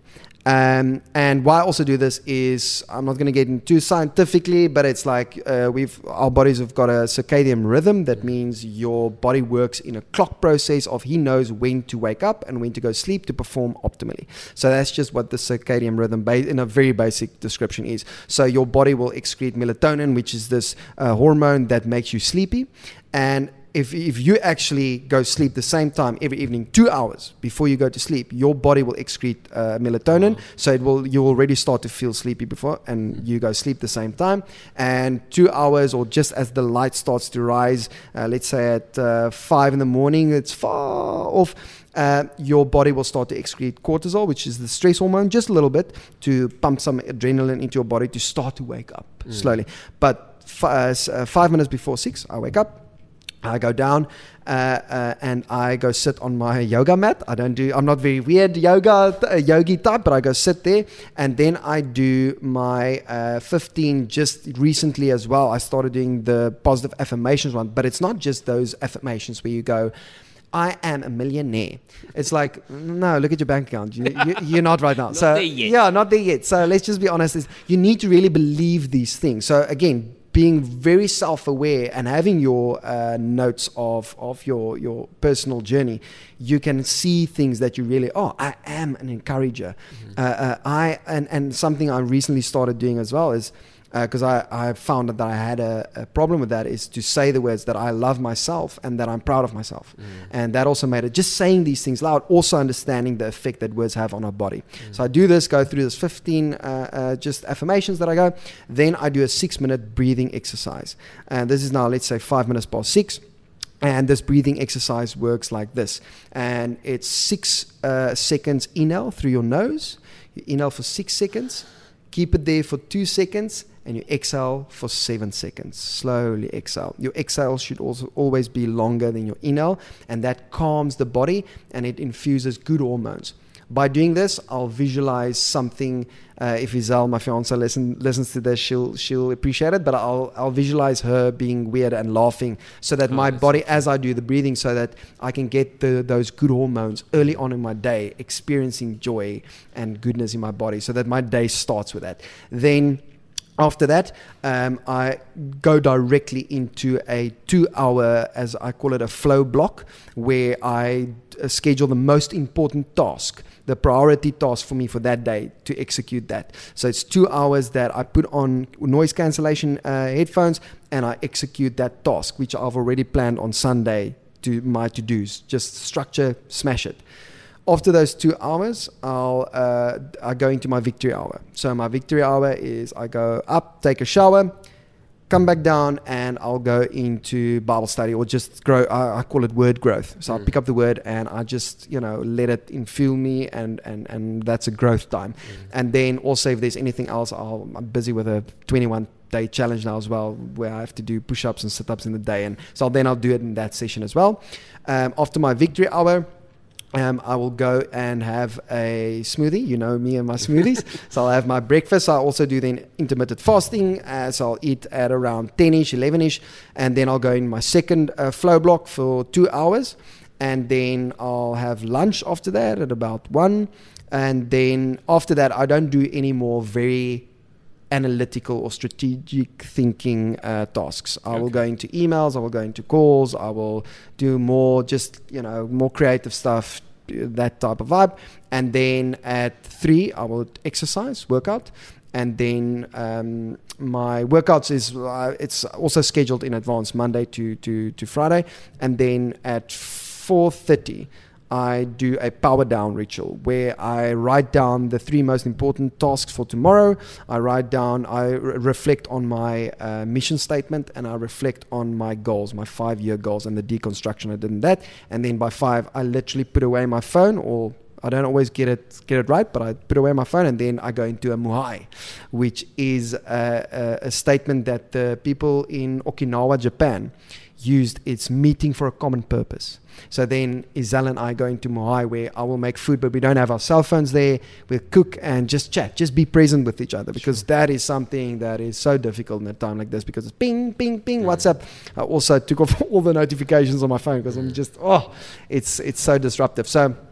Um, and why I also do this is, I'm not going to get into scientifically, but it's like uh, we've our bodies have got a circadian rhythm. That means your body works in a clock process of he knows when to wake up and when to go sleep to perform optimally. So that's just what the circadian rhythm, ba- in a very basic description, is. So your body will excrete melatonin, which is this uh, hormone that makes you sleepy. And If if you actually go sleep the same time every evening, two hours before you go to sleep, your body will excrete uh, melatonin. Wow. So it will you already start to feel sleepy before, and mm. you go sleep the same time. And two hours, or just as the light starts to rise, uh, let's say at uh, five in the morning, it's far off. Uh, your body will start to excrete cortisol, which is the stress hormone, just a little bit to pump some adrenaline into your body to start to wake up mm. slowly. But f- uh, five minutes before six, I wake up. I go down uh, uh, and I go sit on my yoga mat. I don't do, I'm not very weird yoga, uh, yogi type, but I go sit there, and then I do my uh, fifteen just recently as well. I started doing the positive affirmations one, but it's not just those affirmations where you go, I am a millionaire. It's like, no, look at your bank account. You, you, you're not right now. Not so there yet. Yeah, not there yet. So let's just be honest. Is you need to really believe these things. So again, being very self-aware and having your uh, notes of, of your, your personal journey, you can see things that you really, oh, I am an encourager. Mm-hmm. Uh, uh, I and, and something I recently started doing as well is, because uh, I, I found that I had a, a problem with that, is to say the words that I love myself and that I'm proud of myself. Mm. And that also made it, just saying these things loud, also understanding the effect that words have on our body. Mm. So I do this, go through this fifteen uh, uh, just affirmations that I go. Then I do a six minute breathing exercise. And this is now, let's say, five minutes past six. And this breathing exercise works like this. And it's six uh, seconds inhale through your nose. You inhale for six seconds. Keep it there for two seconds. And you exhale for seven seconds. Slowly exhale. Your exhale should also always be longer than your inhale, and that calms the body and it infuses good hormones. By doing this, I'll visualize something. Uh, if Isel, my fiance, listen, listens to this, she'll she'll appreciate it. But I'll I'll visualize her being weird and laughing, so that oh, my body, as I do the breathing, so that I can get the those good hormones early on in my day, experiencing joy and goodness in my body, so that my day starts with that. Then after that, um, I go directly into a two-hour, as I call it, a flow block, where I uh, schedule the most important task, the priority task for me for that day, to execute that. So it's two hours that I put on noise cancellation uh, headphones, and I execute that task, which I've already planned on Sunday to my to-dos. Just structure, smash it. After those two hours, I'll uh, I go into my victory hour. So my victory hour is I go up, take a shower, come back down, and I'll go into Bible study, or just grow. I, I call it word growth. So mm. I pick up the word and I just, you know, let it infill me, and and and that's a growth time. Mm. And then also, if there's anything else, I'll, I'm busy with a twenty-one day challenge now as well, where I have to do push-ups and sit-ups in the day, and so then I'll do it in that session as well. Um, after my victory hour, Um, I will go and have a smoothie. You know me and my smoothies. So I'll have my breakfast. I also do then intermittent fasting. Uh, so I'll eat at around ten-ish, eleven-ish. And then I'll go in my second uh, flow block for two hours. And then I'll have lunch after that at about one. And then after that, I don't do any more very analytical or strategic thinking uh, tasks. I okay. will go into emails, I will go into calls, I will do more just, you know, more creative stuff, that type of vibe. And then at three, I will exercise, workout. And then um, my workouts is, uh, it's also scheduled in advance, Monday to, to, to Friday. And then at four thirty, I do a power down ritual where I write down the three most important tasks for tomorrow. I write down, I re- reflect on my uh, mission statement, and I reflect on my goals, my five-year goals, and the deconstruction I did in that. And then by five, I literally put away my phone, or I don't always get it get it right, but I put away my phone, and then I go into a muhai, which is a, a, a statement that the people in Okinawa, Japan, used. It's meeting for a common purpose. So then Isel and I go into Muhai, where I will make food, but we don't have our cell phones there. We'll cook and just chat, just be present with each other, because sure. that is something that is so difficult in a time like this, because it's ping, ping, ping, yeah. WhatsApp. I also took off all the notifications on my phone because I'm just, oh, it's it's so disruptive. So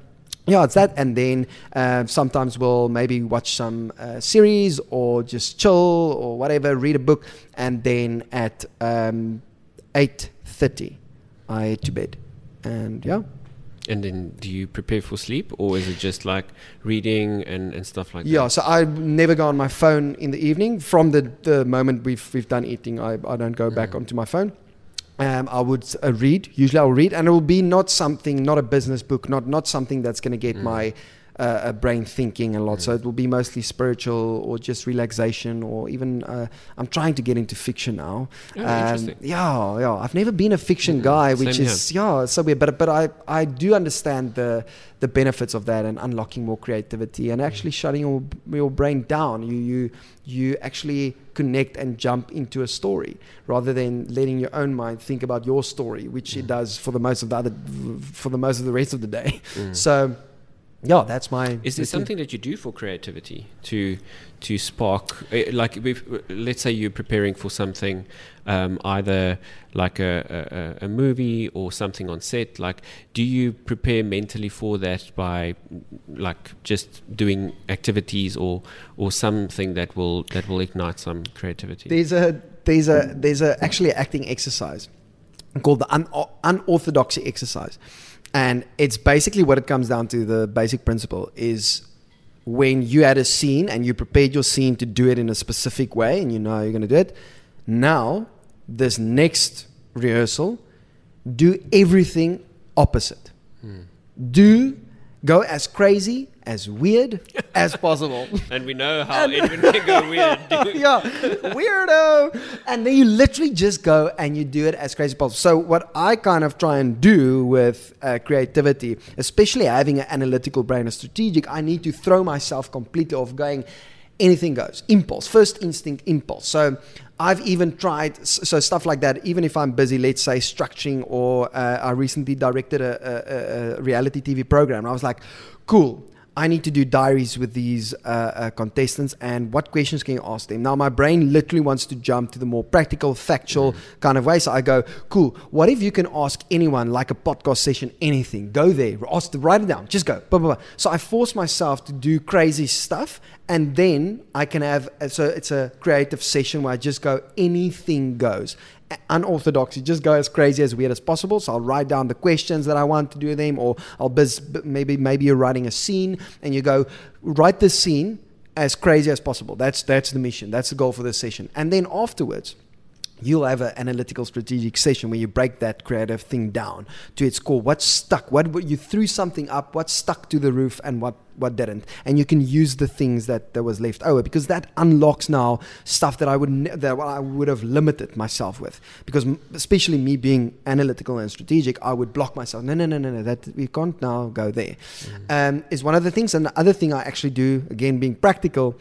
yeah, it's that. And then uh, sometimes we'll maybe watch some uh, series or just chill or whatever, read a book. And then at um, eight thirty, I head to bed. And yeah. And then do you prepare for sleep, or is it just like reading and, and stuff like yeah, that? So I never go on my phone in the evening. From the, the moment we've we've done eating, I, I don't go back Mm. onto my phone. Um, I would uh, read. Usually I'll read, and it will be not something, not a business book, not not something that's going to get Mm. my uh, uh, brain thinking a lot. Mm. So it will be mostly spiritual or just relaxation, or even uh, I'm trying to get into fiction now. Oh, Um, interesting. yeah, yeah. I've never been a fiction Mm, guy, which same is yeah, so weird. But but I I do understand the the benefits of that and unlocking more creativity and actually shutting your your brain down. You you you actually connect and jump into a story rather than letting your own mind think about your story, which Mm. it does for the most of the other for the most of the rest of the day. Mm. So yeah, that's my. Is there routine. something that you do for creativity to to spark? eh, Like, if, let's say you're preparing for something, um, either like a, a, a movie or something on set. Like, do you prepare mentally for that by, like, just doing activities or or something that will that will ignite some creativity? There's a there's a there's a actually an acting exercise called the un- unorthodoxy exercise. And it's basically what it comes down to. The basic principle is when you had a scene and you prepared your scene to do it in a specific way and you know how you're going to do it. Now, this next rehearsal, do everything opposite. Hmm. Do go as crazy, as weird as possible. And we know how Edwin can go weird. Yeah, weirdo. And then you literally just go and you do it as crazy as possible. So what I kind of try and do with uh, creativity, especially having an analytical brain, a strategic, I need to throw myself completely off going, anything goes. Impulse, first instinct, impulse. So I've even tried, so stuff like that, even if I'm busy, let's say structuring, or uh, I recently directed a, a, a reality T V program. I was like, cool. I need to do diaries with these uh, uh, contestants, and what questions can you ask them? Now, my brain literally wants to jump to the more practical, factual mm-hmm. kind of way. So I go, cool, what if you can ask anyone, like a podcast session, anything? Go there, ask, write it down, just go. Blah, blah, blah. So I force myself to do crazy stuff, and then I can have, so it's a creative session where I just go, anything goes. Unorthodox, you just go as crazy as weird as possible. So I'll write down the questions that I want to do them, or I'll biz, maybe maybe you're writing a scene and you go write the scene as crazy as possible. That's that's the mission. That's the goal for this session. And then afterwards, you'll have an analytical strategic session where you break that creative thing down to its core. What's stuck? What, what you threw something up? What stuck to the roof and what, what didn't? And you can use the things that, that was left over, because that unlocks now stuff that I would ne- that I would have limited myself with. Because m- especially me being analytical and strategic, I would block myself. No, no, no, no, no. That we can't now go there. Mm. Um, is one of the things. And the other thing I actually do, again being practical,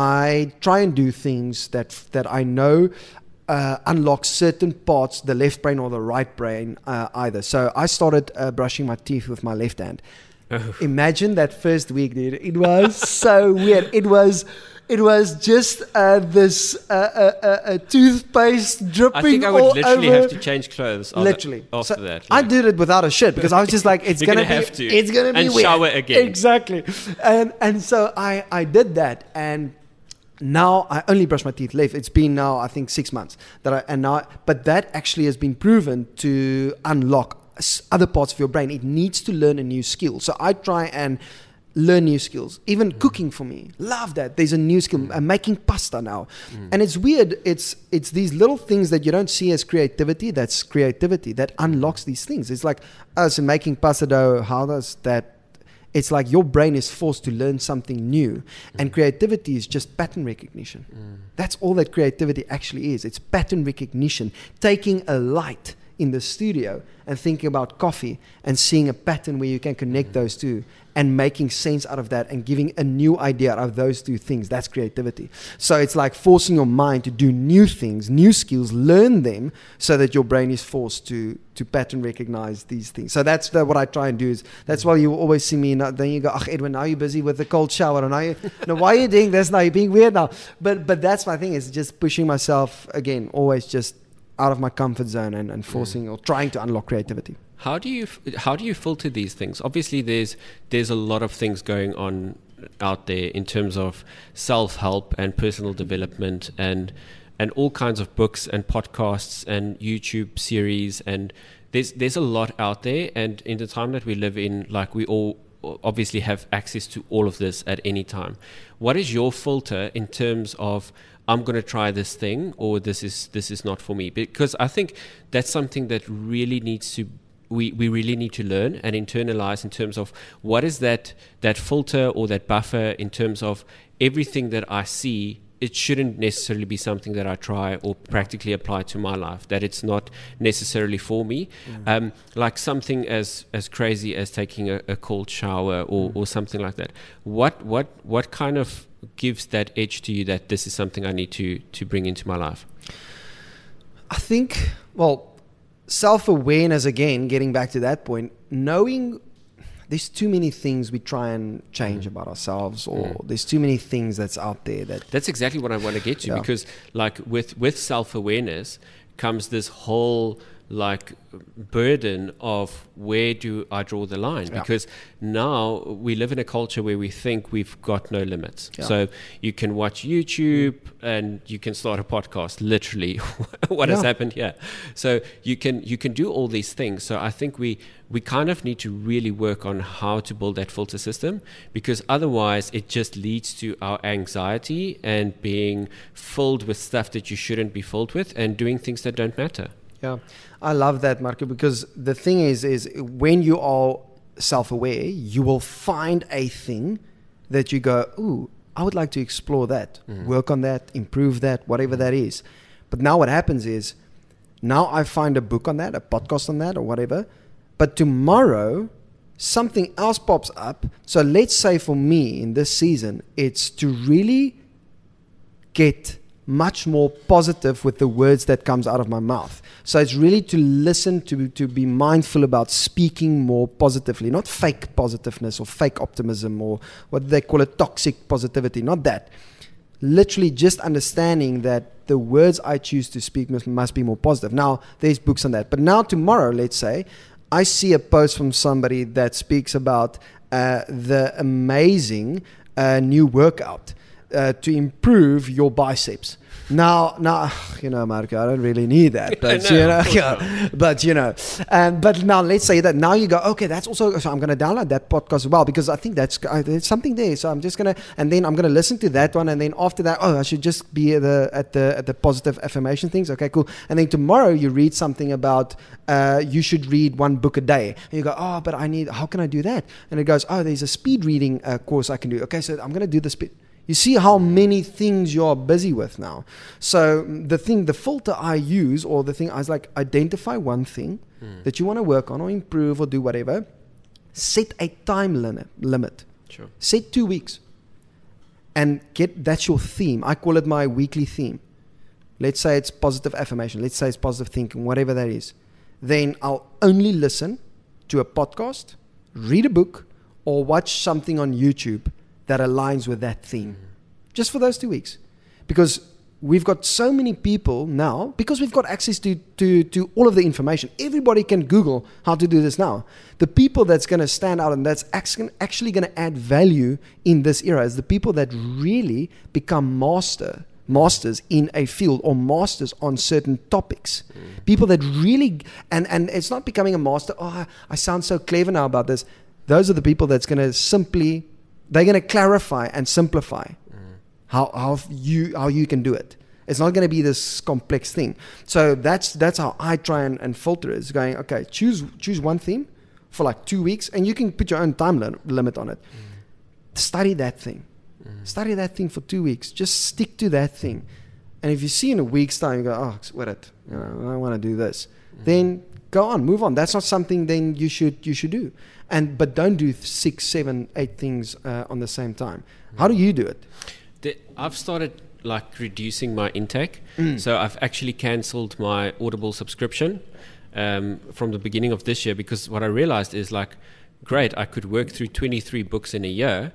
I try and do things that that I know. Uh, unlock certain parts, the left brain or the right brain, uh, either. So I started uh, brushing my teeth with my left hand. Oh. Imagine that first week, dude. It was so weird. It was, it was just uh, this uh, uh, uh, toothpaste dripping. I think I would all literally over. have to change clothes. Literally after so that. I like. did it without a shirt because I was just like, it's You're gonna, gonna be, have to. it's gonna be and weird. shower again. Exactly, and and so I I did that, and now I only brush my teeth left. It's been now I think six months that I and now, but that actually has been proven to unlock other parts of your brain. It needs to learn a new skill. So I try and learn new skills. Even mm. cooking for me, love that. There's a new skill. Mm. I'm making pasta now, mm. and it's weird. It's it's these little things that you don't see as creativity. That's creativity that unlocks these things. It's like, oh, so making pasta dough. How does that? It's like your brain is forced to learn something new. Mm. And creativity is just pattern recognition. Mm. That's all that creativity actually is. It's pattern recognition. Taking a light in the studio and thinking about coffee and seeing a pattern where you can connect mm. those two and making sense out of that and giving a new idea out of those two things. That's creativity. So it's like forcing your mind to do new things, new skills, learn them so that your brain is forced to to pattern recognize these things. So that's the, what I try and do. Is that's why you always see me, and then you go, "Ach, Edwin, now you're busy with the cold shower, and now you, no, why are you doing this now? You're being weird now." But but that's my thing, is just pushing myself again, always just out of my comfort zone and, and forcing mm. or trying to unlock creativity. How do you how do you filter these things? Obviously, there's there's a lot of things going on out there in terms of self-help and personal development and and all kinds of books and podcasts and YouTube series, and there's there's a lot out there. And in the time that we live in, like, we all obviously have access to all of this at any time. What is your filter in terms of, I'm going to try this thing, or this is this is not for me? Because I think that's something that really needs to we, we really need to learn and internalize in terms of what is that that filter or that buffer in terms of everything that I see. It shouldn't necessarily be something that I try or practically apply to my life, that it's not necessarily for me. Mm. Um, like something as, as crazy as taking a, a cold shower or, mm. or something like that. What what what kind of gives that edge to you that this is something I need to, to bring into my life? I think, well, self-awareness, again, getting back to that point, knowing there's too many things we try and change mm. about ourselves, or mm. there's too many things that's out there that... That's exactly what I want to get to, yeah. because like with, with self-awareness comes this whole like burden of where do I draw the line? Yeah. Because now we live in a culture where we think we've got no limits. Yeah. So you can watch YouTube and you can start a podcast, literally what yeah. has happened here. So you can you can do all these things. So I think we we kind of need to really work on how to build that filter system, because otherwise it just leads to our anxiety and being filled with stuff that you shouldn't be filled with and doing things that don't matter. Yeah, I love that, Marco, because the thing is, is when you are self-aware, you will find a thing that you go, ooh, I would like to explore that, mm. work on that, improve that, whatever that is. But now what happens is, now I find a book on that, a podcast on that, or whatever. But tomorrow, something else pops up. So let's say for me in this season, it's to really get much more positive with the words that comes out of my mouth. So it's really to listen, to to be mindful about speaking more positively, not fake positiveness or fake optimism or what they call it, toxic positivity, not that. Literally just understanding that the words I choose to speak must, must be more positive. Now, there's books on that. But now tomorrow, let's say, I see a post from somebody that speaks about uh, the amazing uh, new workout Uh, to improve your biceps. Now, now, you know, Marco, I don't really need that, but no, you know, yeah, but you know, um, but now let's say that now you go, okay, that's also, so I'm going to download that podcast as well, because I think that's uh, there's something there. So I'm just going to, and then I'm going to listen to that one. And then after that, oh, I should just be at the, at the, at the positive affirmation things. Okay, cool. And then tomorrow you read something about, uh, you should read one book a day. And you go, oh, but I need, how can I do that? And it goes, oh, there's a speed reading uh, course I can do. Okay, so I'm going to do the speed. You see how many things you're busy with now. So the thing, the filter I use, or the thing I was like, identify one thing mm. that you want to work on or improve or do whatever. Set a time limit. limit. Sure. Set two weeks. And get, that's your theme. I call it my weekly theme. Let's say it's positive affirmation. Let's say it's positive thinking, whatever that is. Then I'll only listen to a podcast, read a book, or watch something on YouTube that aligns with that theme, just for those two weeks. Because we've got so many people now, because we've got access to, to, to all of the information. Everybody can Google how to do this now. The people that's going to stand out and that's actually going to add value in this era is the people that really become master, masters in a field, or masters on certain topics. Mm. People that really, and, and it's not becoming a master, oh, I sound so clever now about this. Those are the people that's going to simply, they're going to clarify and simplify mm. how, how you how you can do it. It's not going to be this complex thing. So that's that's how I try and, and filter it. It's going, okay, choose choose one theme for like two weeks, and you can put your own time li- limit on it. Mm. Study that thing. Mm. Study that thing for two weeks. Just stick to that thing. And if you see in a week's time, you go, oh, what it, you know, I want to do this. Mm. Then go on, move on. That's not something then you should you should do. And but don't do six, seven, eight things uh, on the same time. How do you do it? The, I've started like reducing my intake. Mm. So I've actually cancelled my Audible subscription um, from the beginning of this year, because what I realized is like, great, I could work through twenty-three books in a year,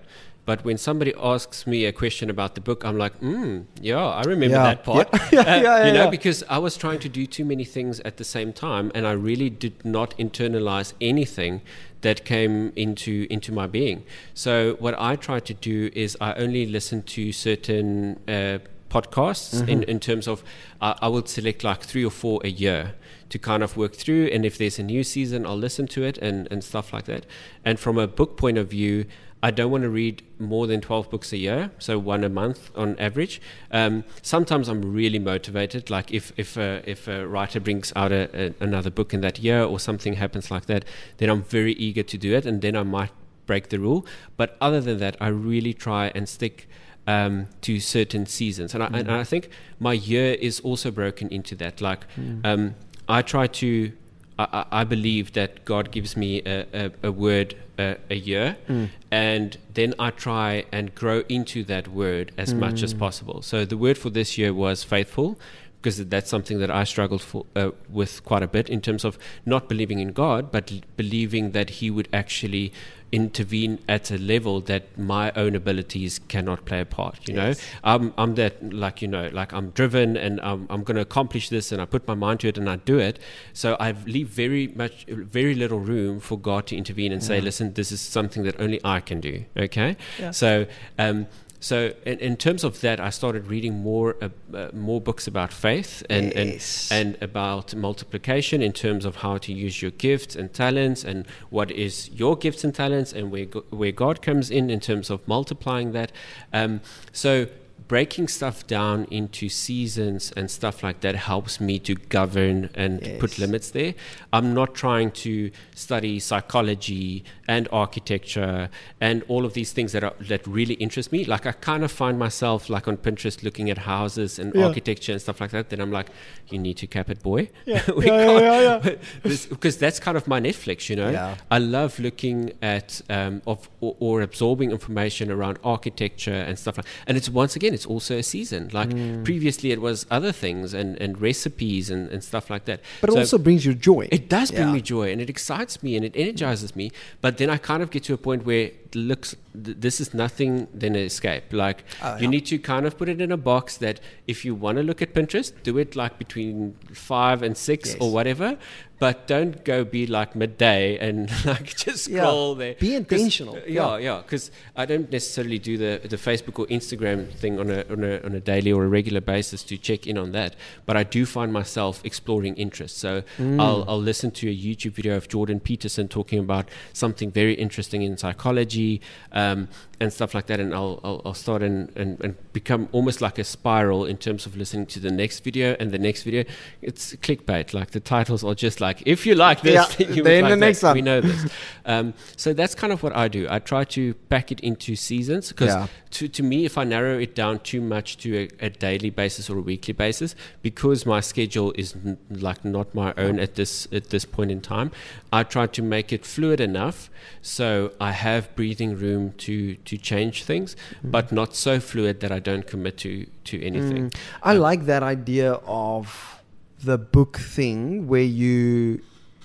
But when somebody asks me a question about the book, I'm like, mm, yeah, I remember Yeah. that part. Yeah. Yeah, Uh, yeah, you know, yeah. because I was trying to do too many things at the same time, and I really did not internalize anything that came into into my being. So what I try to do is I only listen to certain uh, podcasts Mm-hmm. in, in terms of uh, I will select like three or four a year to kind of work through, and if there's a new season, I'll listen to it and, and stuff like that. And from a book point of view, I don't want to read more than twelve books a year, so one a month on average. Um, sometimes I'm really motivated, like if if a, if a writer brings out a, a, another book in that year or something happens like that, then I'm very eager to do it, and then I might break the rule. But other than that, I really try and stick um, to certain seasons. And I, mm. and I think my year is also broken into that. Like mm. um, I try to, I, I believe that God gives me a, a, a word a, a year, mm. and then I try and grow into that word as mm. much as possible. So the word for this year was faithful, because that's something that I struggled for, uh, with quite a bit in terms of not believing in God, but l- believing that He would actually intervene at a level that my own abilities cannot play a part. You know, yes. I'm I'm that, like, you know, like I'm driven and I'm I'm going to accomplish this, and I put my mind to it and I do it. So I leave very much, very little room for God to intervene and yeah. say, listen, this is something that only I can do. Okay, yeah. so. Um, So in, in terms of that, I started reading more uh, uh, more books about faith and, yes. and and about multiplication in terms of how to use your gifts and talents, and what is your gifts and talents, and where go, where God comes in in terms of multiplying that. Um, so breaking stuff down into seasons and stuff like that helps me to govern and yes. put limits there. I'm not trying to study psychology and architecture and all of these things that are that really interest me. Like I kind of find myself like on Pinterest looking at houses and yeah. architecture and stuff like that. Then I'm like, you need to cap it, boy. Yeah, we yeah, can't, yeah, yeah, yeah. this, because that's kind of my Netflix, you know. Yeah. I love looking at um, of or, or absorbing information around architecture and stuff like. And it's once again, it's also a season. Like mm. previously, it was other things and, and recipes and, and stuff like that. But so it also brings you joy. It does bring yeah. me joy, and it excites me, and it energizes me. But then I kind of get to a point where it looks th- this is nothing than an escape. Like oh, yeah. you need to kind of put it in a box that if you want to look at Pinterest, do it like between five and six yes. or whatever. But don't go be like midday and like just scroll yeah. there. Be intentional. Yeah, yeah. Because yeah, I don't necessarily do the, the Facebook or Instagram thing on a, on a on a daily or a regular basis to check in on that. But I do find myself exploring interests. So mm. I'll I'll listen to a YouTube video of Jordan Peterson talking about something very interesting in psychology um, and stuff like that, and I'll I'll, I'll start and, and and become almost like a spiral in terms of listening to the next video and the next video. It's clickbait. Like the titles are just like, Like if you like this, yeah, then you then would the like next that. one. We know this. Um, so that's kind of what I do. I try to pack it into seasons because yeah. to, to me, if I narrow it down too much to a, a daily basis or a weekly basis, because my schedule is n- like not my own at this at this point in time, I try to make it fluid enough so I have breathing room to to change things, mm. but not so fluid that I don't commit to to anything. Mm. I um, like that idea of the book thing where you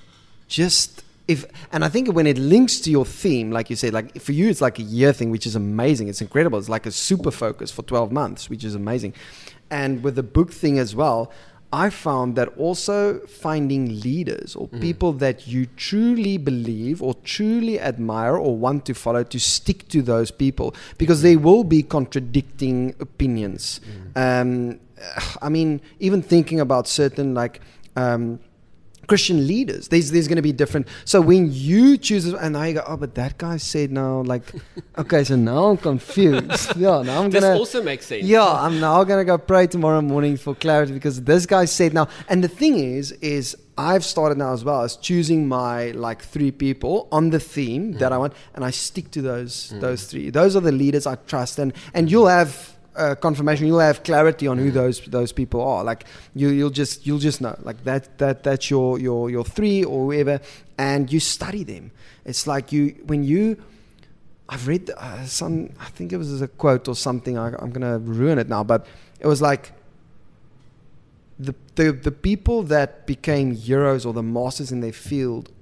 just if and I think when it links to your theme, like you said, like for you it's like a year thing, which is amazing. It's incredible. It's like a super focus for twelve months, which is amazing. And with the book thing as well, I found that also finding leaders or mm. people that you truly believe or truly admire or want to follow, to stick to those people, because there will be contradicting opinions. Mm. Um, I mean, even thinking about certain like um, Christian leaders, there's there's going to be different. So when you choose, and now you go, oh, but that guy said no, like, okay, so now I'm confused. Yeah, now I'm this gonna. This also makes sense. Yeah, I'm now gonna go pray tomorrow morning for clarity because this guy said now. And the thing is, is I've started now as well as choosing my like three people on the theme mm. that I want, and I stick to those mm. those three. Those are the leaders I trust, and and you'll have. Uh, confirmation, you'll have clarity on who those those people are. Like you, you'll just you'll just know like that that that's your your your three or whoever, and you study them. It's like you when you. I've read uh, some. I think it was a quote or something. I, I'm gonna ruin it now, but it was like the the the people that became heroes or the masters in their field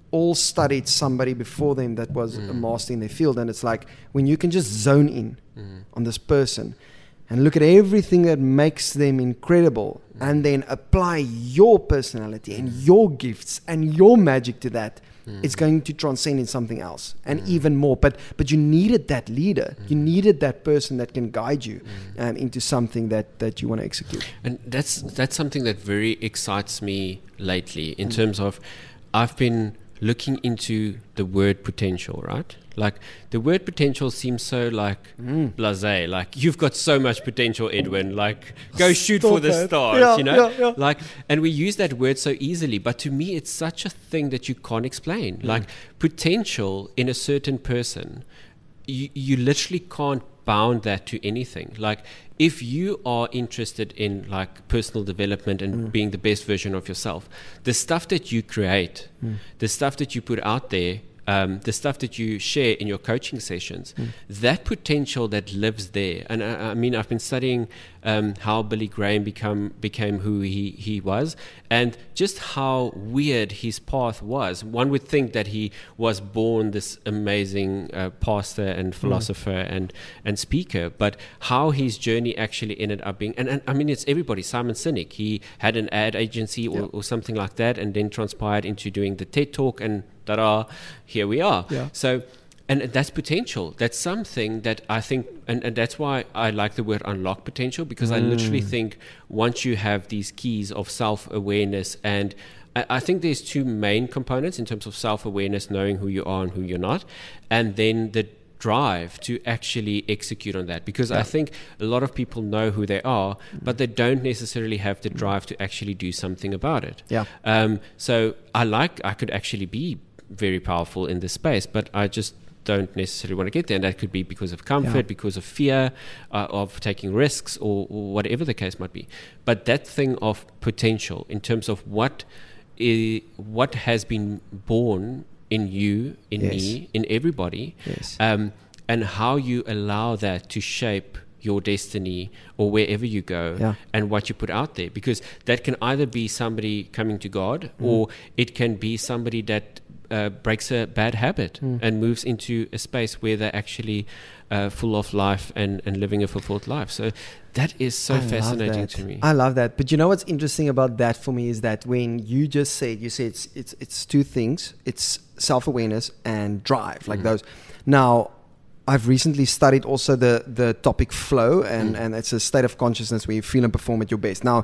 all studied somebody before them that was mm. a master in their field, and it's like when you can just zone in mm. on this person and look at everything that makes them incredible mm. and then apply your personality and your gifts and your magic to that, mm. it's going to transcend in something else and mm. even more. But but you needed that leader. Mm. You needed that person that can guide you mm. um, into something that, that you want to execute. And that's that's something that very excites me lately in mm. terms of I've been looking into the word potential, right? Like the word potential seems so like mm. blasé, like you've got so much potential, Edwin, like go shoot Stop for the that. stars, yeah, you know? Yeah, yeah. Like, and we use that word so easily, but to me it's such a thing that you can't explain. Mm. Like potential in a certain person, you, you literally can't bound that to anything. Like if you are interested in like personal development and mm. being the best version of yourself, the stuff that you create, mm. the stuff that you put out there, um, the stuff that you share in your coaching sessions, mm. that potential that lives there. And I, I mean, I've been studying um, how Billy Graham become became who he, he was, and just how weird his path was. One would think that he was born this amazing uh, pastor and philosopher mm. and, and speaker, but how his journey actually ended up being, and, and I mean, it's everybody. Simon Sinek, he had an ad agency or, yeah. or something like that, and then transpired into doing the TED Talk, and ta-da, here we are. Yeah. So, and that's potential. That's something that I think, and, and that's why I like the word unlock potential, because mm. I literally think once you have these keys of self-awareness, and I, I think there's two main components in terms of self-awareness, knowing who you are and who you're not, and then the drive to actually execute on that, because yeah. I think a lot of people know who they are, but they don't necessarily have the drive to actually do something about it. Yeah. Um, so I like, I could actually be very powerful in this space, but I just don't necessarily want to get there, and that could be because of comfort, yeah. because of fear uh, of taking risks, or, or whatever the case might be. But that thing of potential in terms of what is, what has been born in you, in yes. me, in everybody, yes. um, and how you allow that to shape your destiny or wherever you go, yeah. and what you put out there, because that can either be somebody coming to God, mm. or it can be somebody that uh, breaks a bad habit mm. and moves into a space where they're actually uh, full of life and, and living a fulfilled life. So that is so I fascinating to me. I love that. But you know what's interesting about that for me is that when you just said, you said it's it's it's two things. It's self-awareness and drive, like mm. those. Now, I've recently studied also the, the topic flow, and, mm. and it's a state of consciousness where you feel and perform at your best. Now,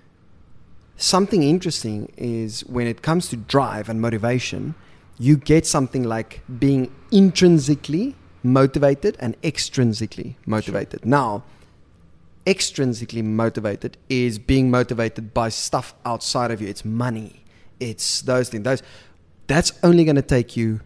something interesting is when it comes to drive and motivation, you get something like being intrinsically motivated and extrinsically motivated. Sure. Now, extrinsically motivated is being motivated by stuff outside of you. It's money. It's those things. Those. That's only going to take you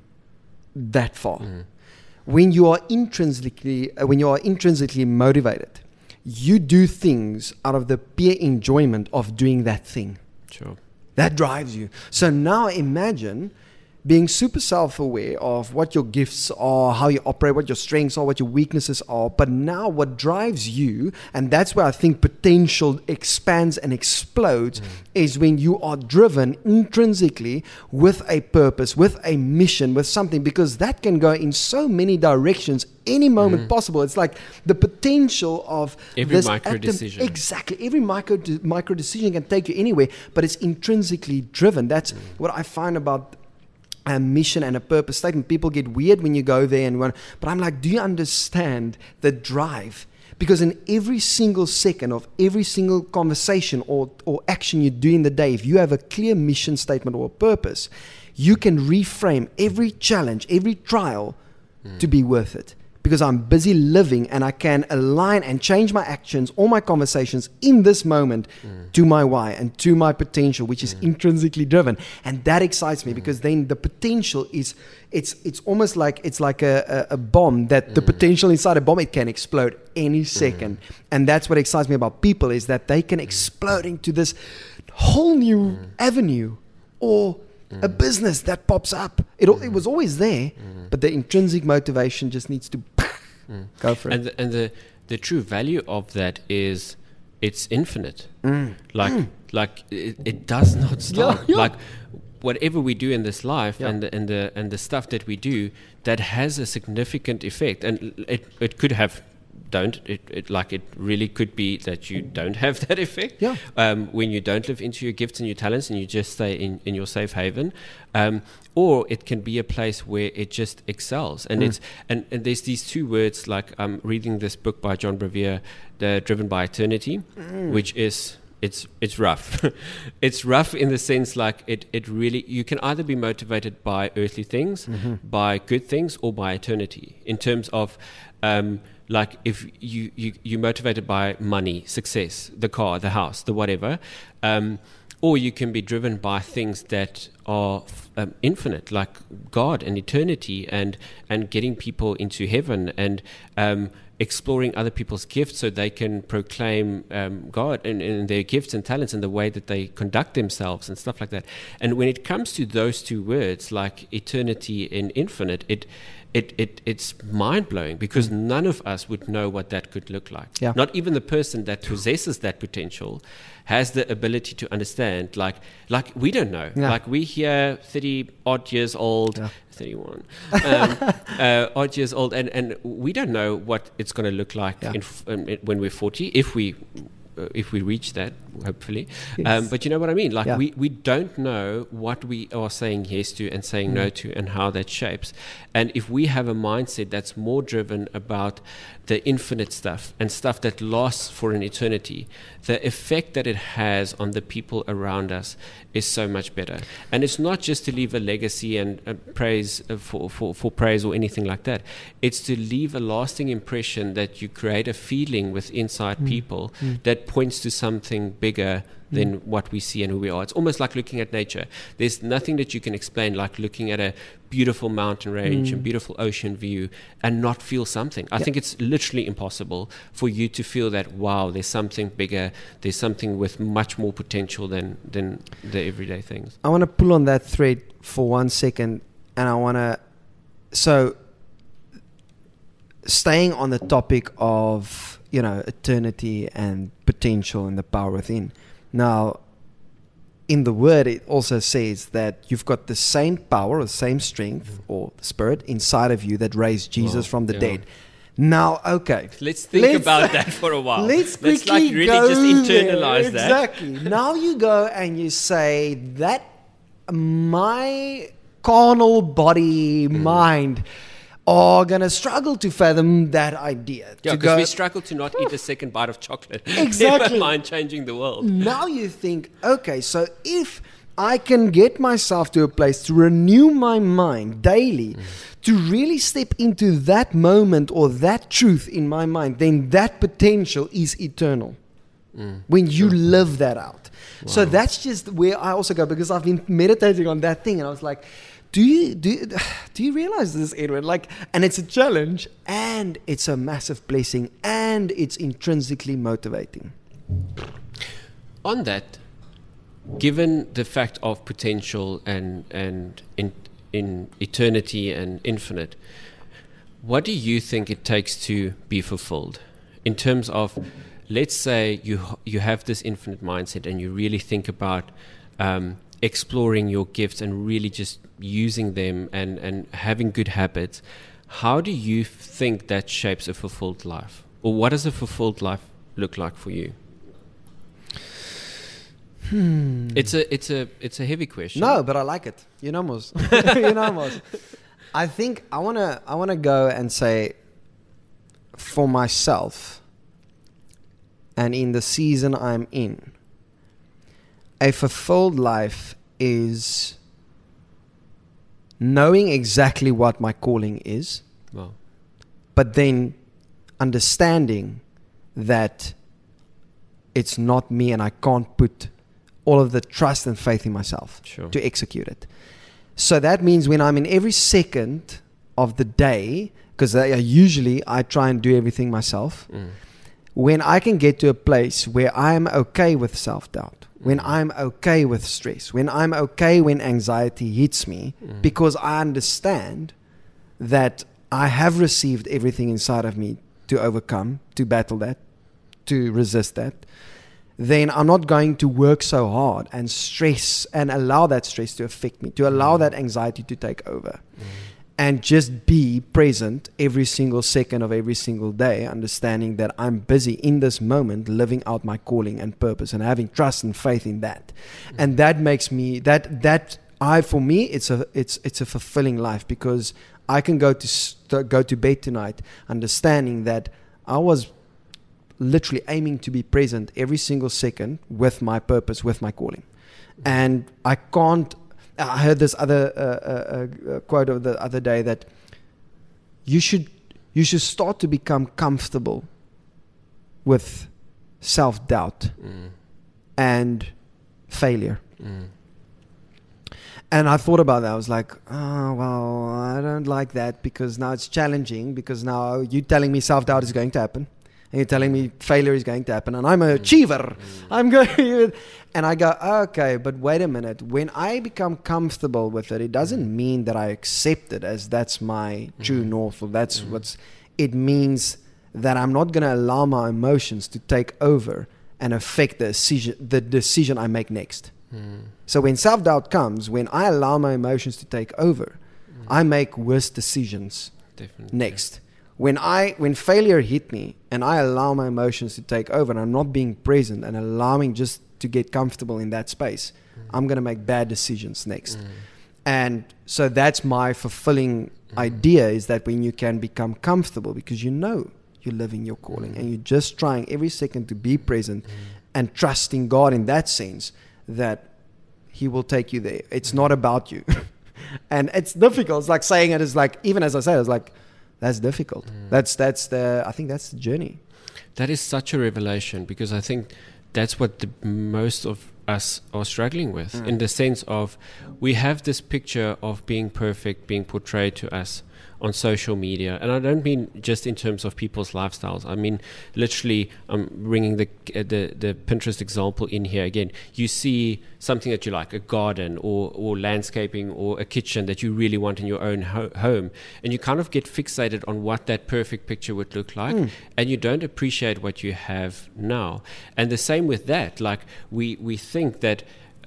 that far. Mm. When you are intrinsically, uh, when you are intrinsically motivated, you do things out of the pure enjoyment of doing that thing. Sure. That drives you. So now imagine being super self-aware of what your gifts are, how you operate, what your strengths are, what your weaknesses are. But now what drives you, and that's where I think potential expands and explodes, mm. is when you are driven intrinsically with a purpose, with a mission, with something, because that can go in so many directions any moment mm. possible. It's like the potential of every this micro atom, decision. Exactly. Every micro, de- micro decision can take you anywhere, but it's intrinsically driven. That's mm. what I find about a mission and a purpose statement. People get weird when you go there and want, but I'm like, do you understand the drive? Because in every single second of every single conversation or, or action you do in the day, if you have a clear mission statement or a purpose, you can reframe every challenge, every trial mm. to be worth it. Because I'm busy living and I can align and change my actions, all my conversations in this moment mm. to my why and to my potential, which is mm. intrinsically driven. And that excites me mm. because then the potential is, it's it's almost like it's like a, a, a bomb that mm. the potential inside a bomb, it can explode any second. Mm. And that's what excites me about people, is that they can explode into this whole new mm. avenue, or a business that pops up. It, mm. it was always there, mm. but the intrinsic motivation just needs to mm. go for it. And the, and the the true value of that is it's infinite. Mm. Like mm. like it, it does not stop. Yeah, yeah. Like whatever we do in this life Yeah. and the, and the and the stuff that we do that has a significant effect, and it it could have. Don't it, it like it really could be that you don't have that effect Yeah. um, when you don't live into your gifts and your talents and you just stay in, in your safe haven, um, or it can be a place where it just excels. And Mm. it's and, and there's these two words, like I'm reading this book by John Bevere, the Driven by Eternity, Mm. which is it's it's rough. It's rough in the sense like it it really, you can either be motivated by earthly things, Mm-hmm. by good things, or by eternity. In terms of um, like if you, you, you're motivated by money, success, the car, the house, the whatever, um, or you can be driven by things that are um, infinite, like God and eternity, and, and getting people into heaven, and um, exploring other people's gifts so they can proclaim um, God and, and their gifts and talents and the way that they conduct themselves and stuff like that. And when it comes to those two words, like eternity and infinite, it It, it it's mind-blowing, because mm. none of us would know what that could look like. Yeah. Not even the person that possesses that potential has the ability to understand. Like, like we don't know. Yeah. Like we here, thirty odd years old, Yeah. thirty-one, um, uh, odd years old, and, and we don't know what it's going to look like Yeah. in, f- um, when we're forty, if we uh, if we reach that, hopefully. Yes. Um, but you know what I mean? Like Yeah. we, we don't know what we are saying yes to and saying Mm. no to, and how that shapes. And if we have a mindset that's more driven about the infinite stuff and stuff that lasts for an eternity, the effect that it has on the people around us is so much better. And it's not just to leave a legacy and uh, praise uh, for, for, for praise or anything like that. It's to leave a lasting impression that you create a feeling with inside Mm. people Mm. that points to something bigger than what we see and who we are. It's almost like looking at nature. There's nothing that you can explain like looking at a beautiful mountain range Mm. and beautiful ocean view and not feel something. I Yeah. think it's literally impossible for you to feel that, wow, there's something bigger, there's something with much more potential than, than the everyday things. I want to pull on that thread for one second, and I want to, so staying on the topic of, you know, eternity and potential and the power within. Now, in the word, it also says that you've got the same power or the same strength Mm-hmm. or the spirit inside of you that raised Jesus Wow. from the Yeah. dead. Now, okay. Let's think Let's- about that for a while. Let's quickly Let's like really go just internalize there. that. Exactly. Now you go and you say that my carnal body, Mm. mind are going to struggle to fathom that idea. Yeah, to because go, we struggle to not eat a second bite of chocolate. Exactly. Never mind changing the world. now you think, okay, so if I can get myself to a place to renew my mind daily, Mm. to really step into that moment or that truth in my mind, then that potential is eternal. Mm. When you live that out. So Wow. that's just where I also go, because I've been meditating on that thing, and I was like, do you do you, do you realize this, Edwin? Like, and it's a challenge, and it's a massive blessing, and it's intrinsically motivating. On that, given the fact of potential and and in in eternity and infinite, what do you think it takes to be fulfilled? In terms of, let's say you you have this infinite mindset and you really think about um, exploring your gifts and really just using them and, and having good habits. How do you think that shapes a fulfilled life? Or what does a fulfilled life look like for you? Hmm. It's a it's a it's a heavy question. No, but I like it. You know, Mos. you know, Mos. I think I wanna I wanna go and say, for myself, and in the season I'm in, a fulfilled life is knowing exactly what my calling is, Well, but then understanding that it's not me and I can't put all of the trust and faith in myself sure. to execute it. So that means when I'm in every second of the day, because usually I try and do everything myself, Mm. when I can get to a place where I'm okay with self-doubt, when Mm. I'm okay with stress, when I'm okay when anxiety hits me, Mm. because I understand that I have received everything inside of me to overcome, to battle that, to resist that, then I'm not going to work so hard and stress and allow that stress to affect me, to allow that anxiety to take over. Mm. And just be present every single second of every single day, understanding that I'm busy in this moment, living out my calling and purpose and having trust and faith in that. Mm. And that makes me, that, that I, for me, it's a, it's, it's a fulfilling life, because I can go to, st- go to bed tonight understanding that I was literally aiming to be present every single second with my purpose, with my calling. Mm. And I can't, I heard this other uh, uh, uh, quote of the other day that you should you should start to become comfortable with self-doubt mm. and failure. Mm. And I thought about that. I was like, oh, well, I don't like that, because now it's challenging, because now you're telling me self-doubt is going to happen. And you're telling me failure is going to happen, and I'm an achiever. Mm. I'm going, and I go, okay, but wait a minute. When I become comfortable with it, it doesn't mean that I accept it as that's my mm. true north, or that's mm. what's. It means that I'm not going to allow my emotions to take over and affect the decision, the decision I make next. Mm. So when self-doubt comes, when I allow my emotions to take over, mm. I make worse decisions. Definitely. Next. When I when failure hit me and I allow my emotions to take over and I'm not being present and allowing just to get comfortable in that space, mm. I'm going to make bad decisions next. Mm. And so that's my fulfilling mm. idea, is that when you can become comfortable, because you know you're living your calling mm. and you're just trying every second to be present mm. and trusting God in that sense, that He will take you there. It's mm. not about you. And it's difficult. It's like saying it is like, even as I said, it's like, that's difficult. Mm. That's that's the. I think that's the journey. That is such a revelation, because I think that's what the most of us are struggling with, mm. in the sense of we have this picture of being perfect being portrayed to us on social media. And I don't mean just in terms of people's lifestyles. I mean, literally, I'm bringing the, uh, the the Pinterest example in here again. You see something that you like, a garden or, or landscaping or a kitchen that you really want in your own ho- home. And you kind of get fixated on what that perfect picture would look like. Mm. And you don't appreciate what you have now. And the same with that. Like, we, we think that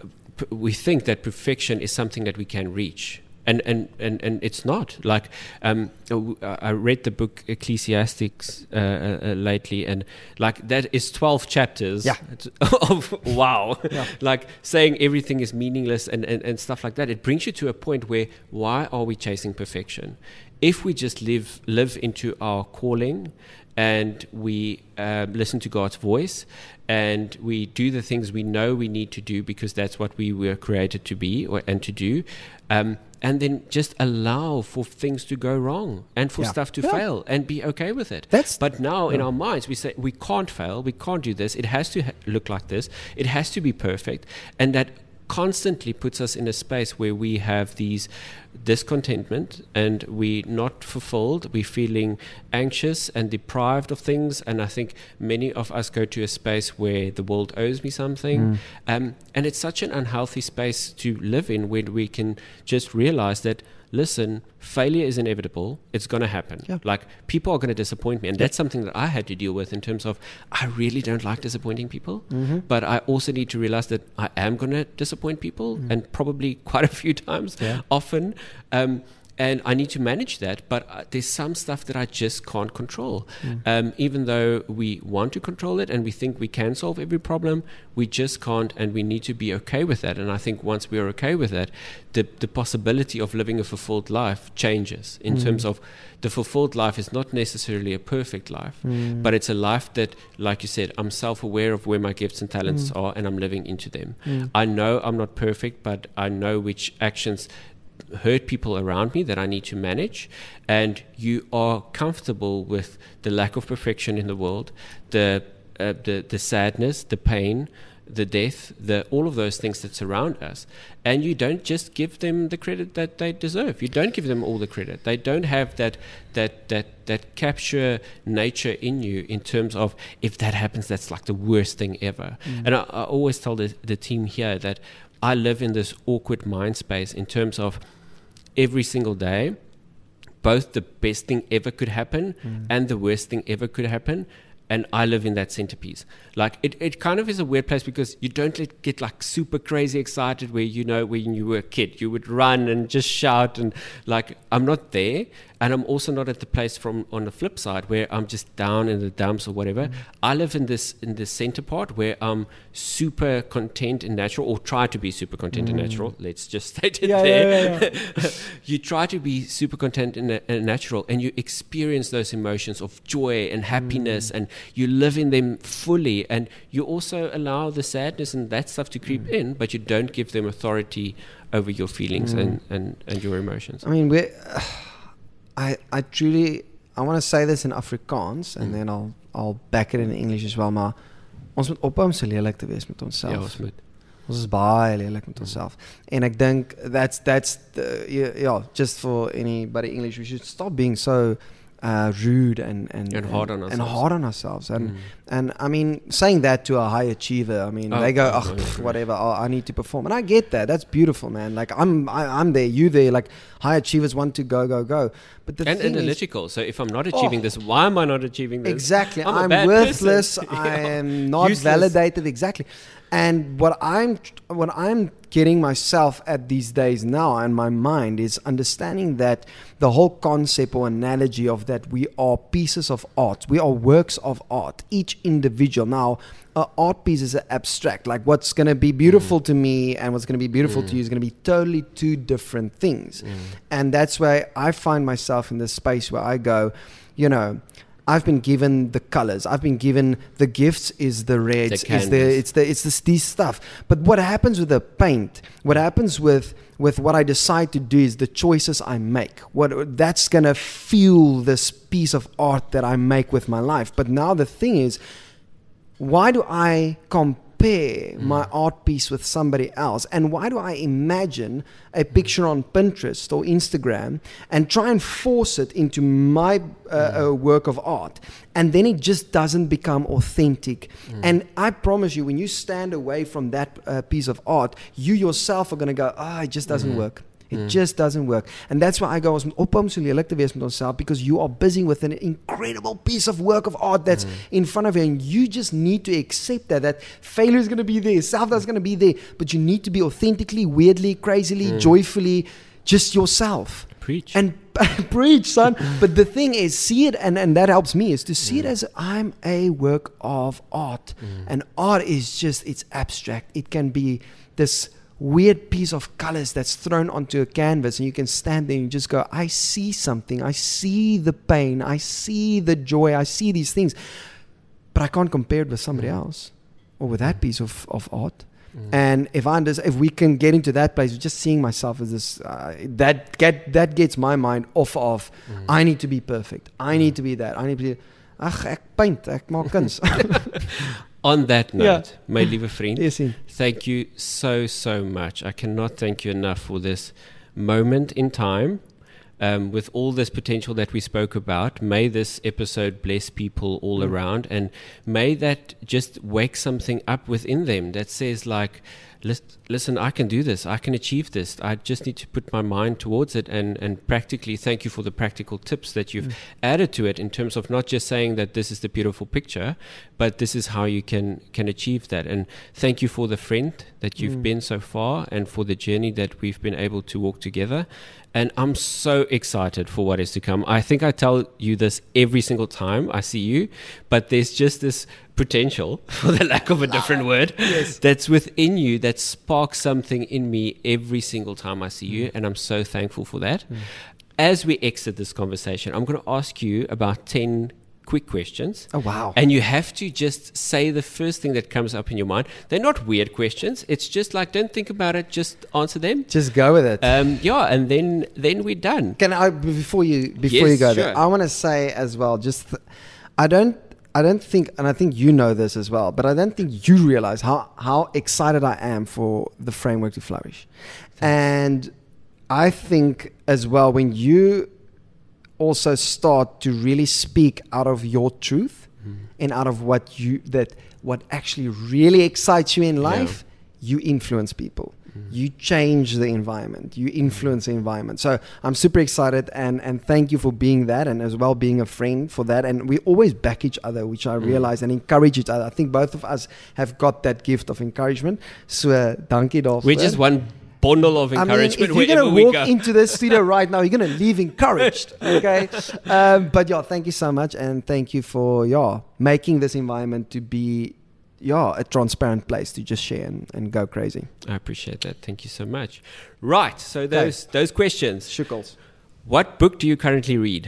we think that perfection is something that we can reach. And, and, and, and it's not. Like, um, I read the book Ecclesiastes uh, uh, lately, and like that is twelve chapters yeah. of wow, yeah. like saying everything is meaningless and, and, and stuff like that. It brings you to a point where, why are we chasing perfection? If we just live live into our calling, and we uh, listen to God's voice, and we do the things we know we need to do because that's what we were created to be or and to do, um, and then just allow for things to go wrong and for yeah. stuff to yeah. fail and be okay with it. That's, but now yeah. in our minds we say we can't fail, we can't do this, it has to ha- look like this, it has to be perfect, and that constantly puts us in a space where we have these discontentment and we're not fulfilled, we're feeling anxious and deprived of things. And I think many of us go to a space where the world owes me something, mm. um, and it's such an unhealthy space to live in, where we can just realize that, listen, failure is inevitable. It's going to happen. Yeah. Like, people are going to disappoint me. And that's something that I had to deal with, in terms of, I really don't like disappointing people. Mm-hmm. But I also need to realize that I am going to disappoint people, mm. and probably quite a few times, yeah. often. Um, and I need to manage that. But uh, there's some stuff that I just can't control. Mm. Um, even though we want to control it and we think we can solve every problem, we just can't, and we need to be okay with that. And I think once we're okay with that, the, the possibility of living a fulfilled life changes, in mm. terms of the fulfilled life is not necessarily a perfect life, mm. but it's a life that, like you said, I'm self-aware of where my gifts and talents mm. are, and I'm living into them. Mm. I know I'm not perfect, but I know which actions hurt people around me that I need to manage. And you are comfortable with the lack of perfection in the world, the uh, the the sadness, the pain, the death, the all of those things that surround us, and you don't just give them the credit that they deserve. You don't give them all the credit. They don't have that that that that capture nature in you, in terms of, if that happens, that's like the worst thing ever. Mm. And I, I always tell the, the team here that I live in this awkward mind space, in terms of every single day, both the best thing ever could happen mm. and the worst thing ever could happen. and I live in that centerpiece. Like it, it kind of is a weird place because you don't let, get like super crazy excited where, you know, when you were a kid, you would run and just shout, and like, I'm not there. And I'm also not at the place from on the flip side where I'm just down in the dumps or whatever. Mm-hmm. I live in this in this center part where I'm super content and natural, or try to be super content mm. and natural. Let's just state it yeah, there. Yeah, yeah, yeah. You try to be super content and, and natural, and you experience those emotions of joy and happiness, mm. and you live in them fully. And you also allow the sadness and that stuff to creep mm. in, but you don't give them authority over your feelings mm. and, and, and your emotions. I mean, we're... Uh, I, I truly, I want to say this in Afrikaans, and mm. then I'll I'll back it in English as well, maar ons moet ophou om so lelik te wees met onsself. Ja, ons moet. Ons is baie lelik met onsself. En ek dink that's that's the, yeah, yeah, just for anybody English, we should stop being so uh, rude and and, and hard on ourselves. And hard on ourselves. And mm. and I mean, saying that to a high achiever, I mean, oh, they go, oh, oh pff, whatever, oh, I need to perform, and I get that. That's beautiful, man. Like I'm I, I'm there, you there. Like high achievers want to go go go. But the and thing analytical. Is, so if I'm not achieving oh, this, why am I not achieving this? Exactly. I'm, I'm worthless. yeah. I am not Useless. validated. Exactly. And what I'm what I'm getting myself at these days now, and my mind, is understanding that the whole concept or analogy of that we are pieces of art. We are works of art. Each individual. Now, an art piece is abstract. Like what's going to be beautiful mm. to me and what's going to be beautiful mm. to you is going to be totally two different things. Mm. And that's why I find myself in this space where I go, you know, I've been given the colors. I've been given the gifts. Is the reds? The is the it's the it's this these stuff. But what happens with the paint? What happens with with what I decide to do is the choices I make. What that's gonna fuel this piece of art that I make with my life. But now the thing is, why do I compare mm. my art piece with somebody else? And why do I imagine a picture on Pinterest or Instagram and try and force it into my uh, mm. uh, work of art? And then it just doesn't become authentic. Mm. And I promise you, when you stand away from that uh, piece of art, you yourself are going to go, ah, oh, it just doesn't mm. work. It mm. just doesn't work. And that's why I go, ons moet ophou om so lelik te wees met onsself, because you are busy with an incredible piece of work of art that's mm. in front of you, and you just need to accept that, that failure is going to be there, self-doubt is going to be there, but you need to be authentically, weirdly, crazily, mm. joyfully, just yourself. Preach. And preach, son. But the thing is, see it, and, and that helps me, is to see mm. it as I'm a work of art. Mm. And art is just, it's abstract. It can be this weird piece of colors that's thrown onto a canvas, and you can stand there and you just go, I see something, I see the pain, I see the joy, I see these things, but I can't compare it with somebody mm. else or with that piece of, of art. Mm. And if I under, if we can get into that place, just seeing myself as this, uh, that get that gets my mind off of mm. I need to be perfect, I mm. need to be that, I need to be, ach, ek paint, ek maak kuns. On that note, yeah. my lieve vriend, yes, thank you so, so much. I cannot thank you enough for this moment in time, um, with all this potential that we spoke about. May this episode bless people all mm. around, and may that just wake something up within them that says, like, listen, I can do this, I can achieve this, I just need to put my mind towards it. And, and practically, thank you for the practical tips that you've mm. added to it, in terms of not just saying that this is the beautiful picture, but this is how you can, can achieve that. And thank you for the friend that you've mm. been so far, and for the journey that we've been able to walk together. And I'm so excited for what is to come. I think I tell you this every single time I see you, but there's just this potential, for the lack of a different word, yes. that's within you that sparks something in me every single time I see you. And I'm so thankful for that. Mm. As we exit this conversation, I'm going to ask you about ten quick questions. Oh, wow. And you have to just say the first thing that comes up in your mind. They're not weird questions. It's just like, don't think about it, just answer them. Just go with it. Um, yeah, and then then we're done. Can I, before you before yes, you go sure. there, I want to say as well, just th- I don't I don't think, and I think you know this as well, but I don't think you realize how, how excited I am for the Framework to Flourish. Thanks. And I think as well, when you also start to really speak out of your truth mm. and out of what you that what actually really excites you in life, yeah. you influence people. you change the environment, you influence the environment. So I'm super excited, and, and thank you for being that, and as well being a friend for that. And we always back each other, which I realize, and encourage each other. I think both of us have got that gift of encouragement. So uh, dankie daarvoor. We're just one bundle of encouragement. I mean, if you're going to walk go. into this studio right now, you're going to leave encouraged. Okay, um, but yeah, thank you so much, and thank you for yeah making this environment to be yeah a transparent place to just share and, and go crazy. I appreciate that. Thank you so much. Right, so those okay. those questions. Shuckles. What book do you currently read?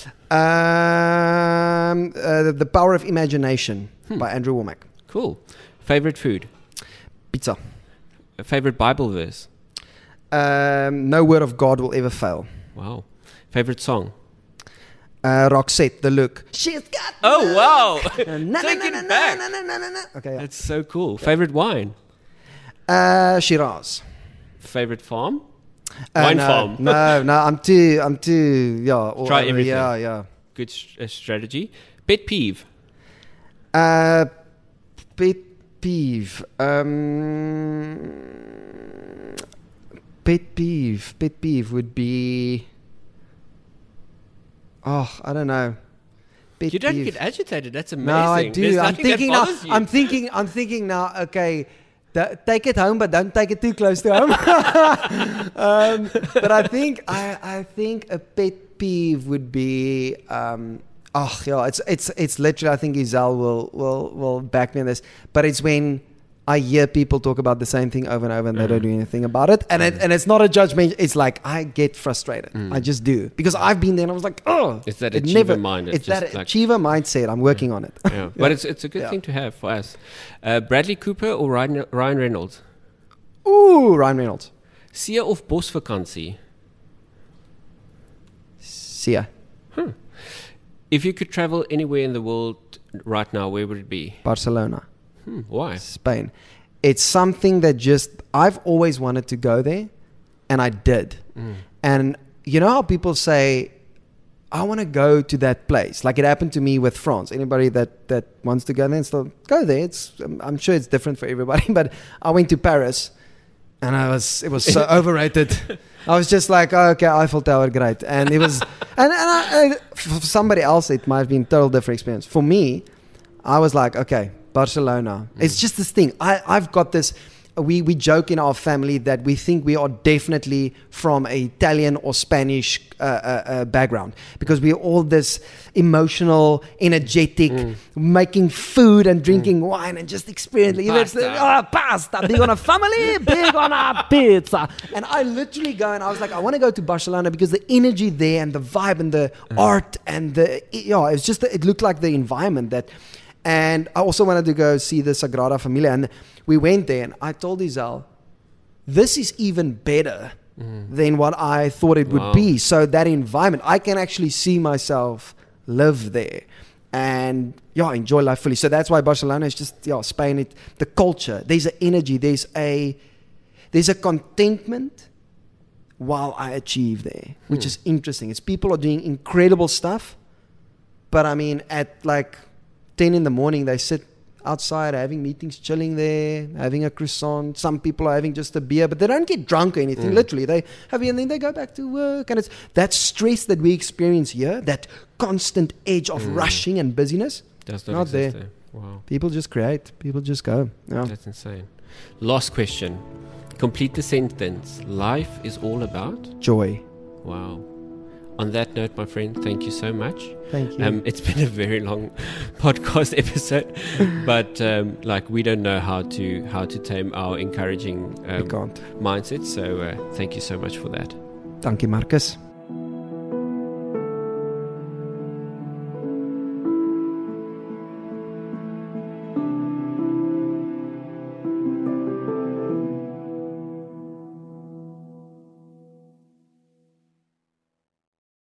Um, uh, The Power of Imagination hmm. by Andrew Womack. Cool. Favorite food? Pizza. A favorite Bible verse? Um, no word of God will ever fail. Wow. Favorite song? Uh, Roxette, The Look. She's got Oh, wow. na, na, Take na, it na, back. Na, na, na, na, na. Okay, yeah. That's so cool. Favorite wine? Uh, Shiraz. Favorite farm? Uh, wine no, farm. no, no, I'm too, I'm too, yeah. All Try over, everything. Yeah, yeah. Good st- uh, strategy. Pet peeve? Uh, pet peeve. Um, pet peeve. Pet peeve would be. Oh, I don't know. Pet You don't peeve. get agitated. That's amazing. No, I do. There's I'm nothing thinking that now. bothers you. I'm thinking. I'm thinking now. Okay, th- take it home, but don't take it too close to home. um, but I think I, I think a pet peeve would be. Um, oh yeah, it's it's it's literally. I think Isel will will will back me on this. But it's when I hear people talk about the same thing over and over, and mm. they don't do anything about it. And mm. it, and it's not a judgment. It's like I get frustrated. Mm. I just do, because I've been there and I was like, oh, it's that it achiever never, mind. It's, It's that just like, achiever mindset. I'm working yeah. on it. Yeah. yeah. But it's it's a good yeah. thing to have for us. Uh, Bradley Cooper or Ryan, Ryan Reynolds? Ooh, Ryan Reynolds. See of bosvakansie? See ya. Hmm. If you could travel anywhere in the world right now, where would it be? Barcelona. Hmm. Why? Spain. It's something that just, I've always wanted to go there, and I did. Mm. And you know how people say, I want to go to that place. Like it happened to me with France. Anybody that, that wants to go there and still go there. It's, I'm sure it's different for everybody, but I went to Paris, and I was, it was so overrated. I was just like, oh, okay, Eiffel Tower, great. And it was, and, and I, for somebody else, it might have been a total different experience. For me, I was like, okay, Barcelona. Mm. It's just this thing. I, I've got this. We, we joke in our family that we think we are definitely from an Italian or Spanish uh, uh, uh, background, because we're all this emotional, energetic, mm. making food and drinking mm. wine and just experiencing. Pasta. Oh, pasta. Big on a family, big on a pizza. And I literally go and I was like, I want to go to Barcelona because the energy there and the vibe and the mm. art and the, yeah, it's just, it looked like the environment that. And I also wanted to go see the Sagrada Familia. And we went there, and I told Isel, this is even better mm. than what I thought it would wow. be. So that environment, I can actually see myself live there and, yeah, enjoy life fully. So that's why Barcelona is just, yeah, Spain, it, the culture. There's an energy. There's a, there's a contentment while I achieve there, which mm. is interesting. It's people are doing incredible stuff. But, I mean, at, like, ten in the morning, they sit outside having meetings, chilling there, having a croissant. Some people are having just a beer, but they don't get drunk or anything. Mm. Literally, they have it and then they go back to work. And it's that stress that we experience here, that constant edge of mm. rushing and busyness, Does not, not there. there. Wow. People just create. People just go. Yeah. That's insane. Last question. Complete the sentence. Life is all about? Joy. Wow. On that note, my friend, thank you so much. Thank you. Um, it's been a very long podcast episode, but um, like we don't know how to how to tame our encouraging um, we can't. mindset. So uh, thank you so much for that. Dankie, Marcus.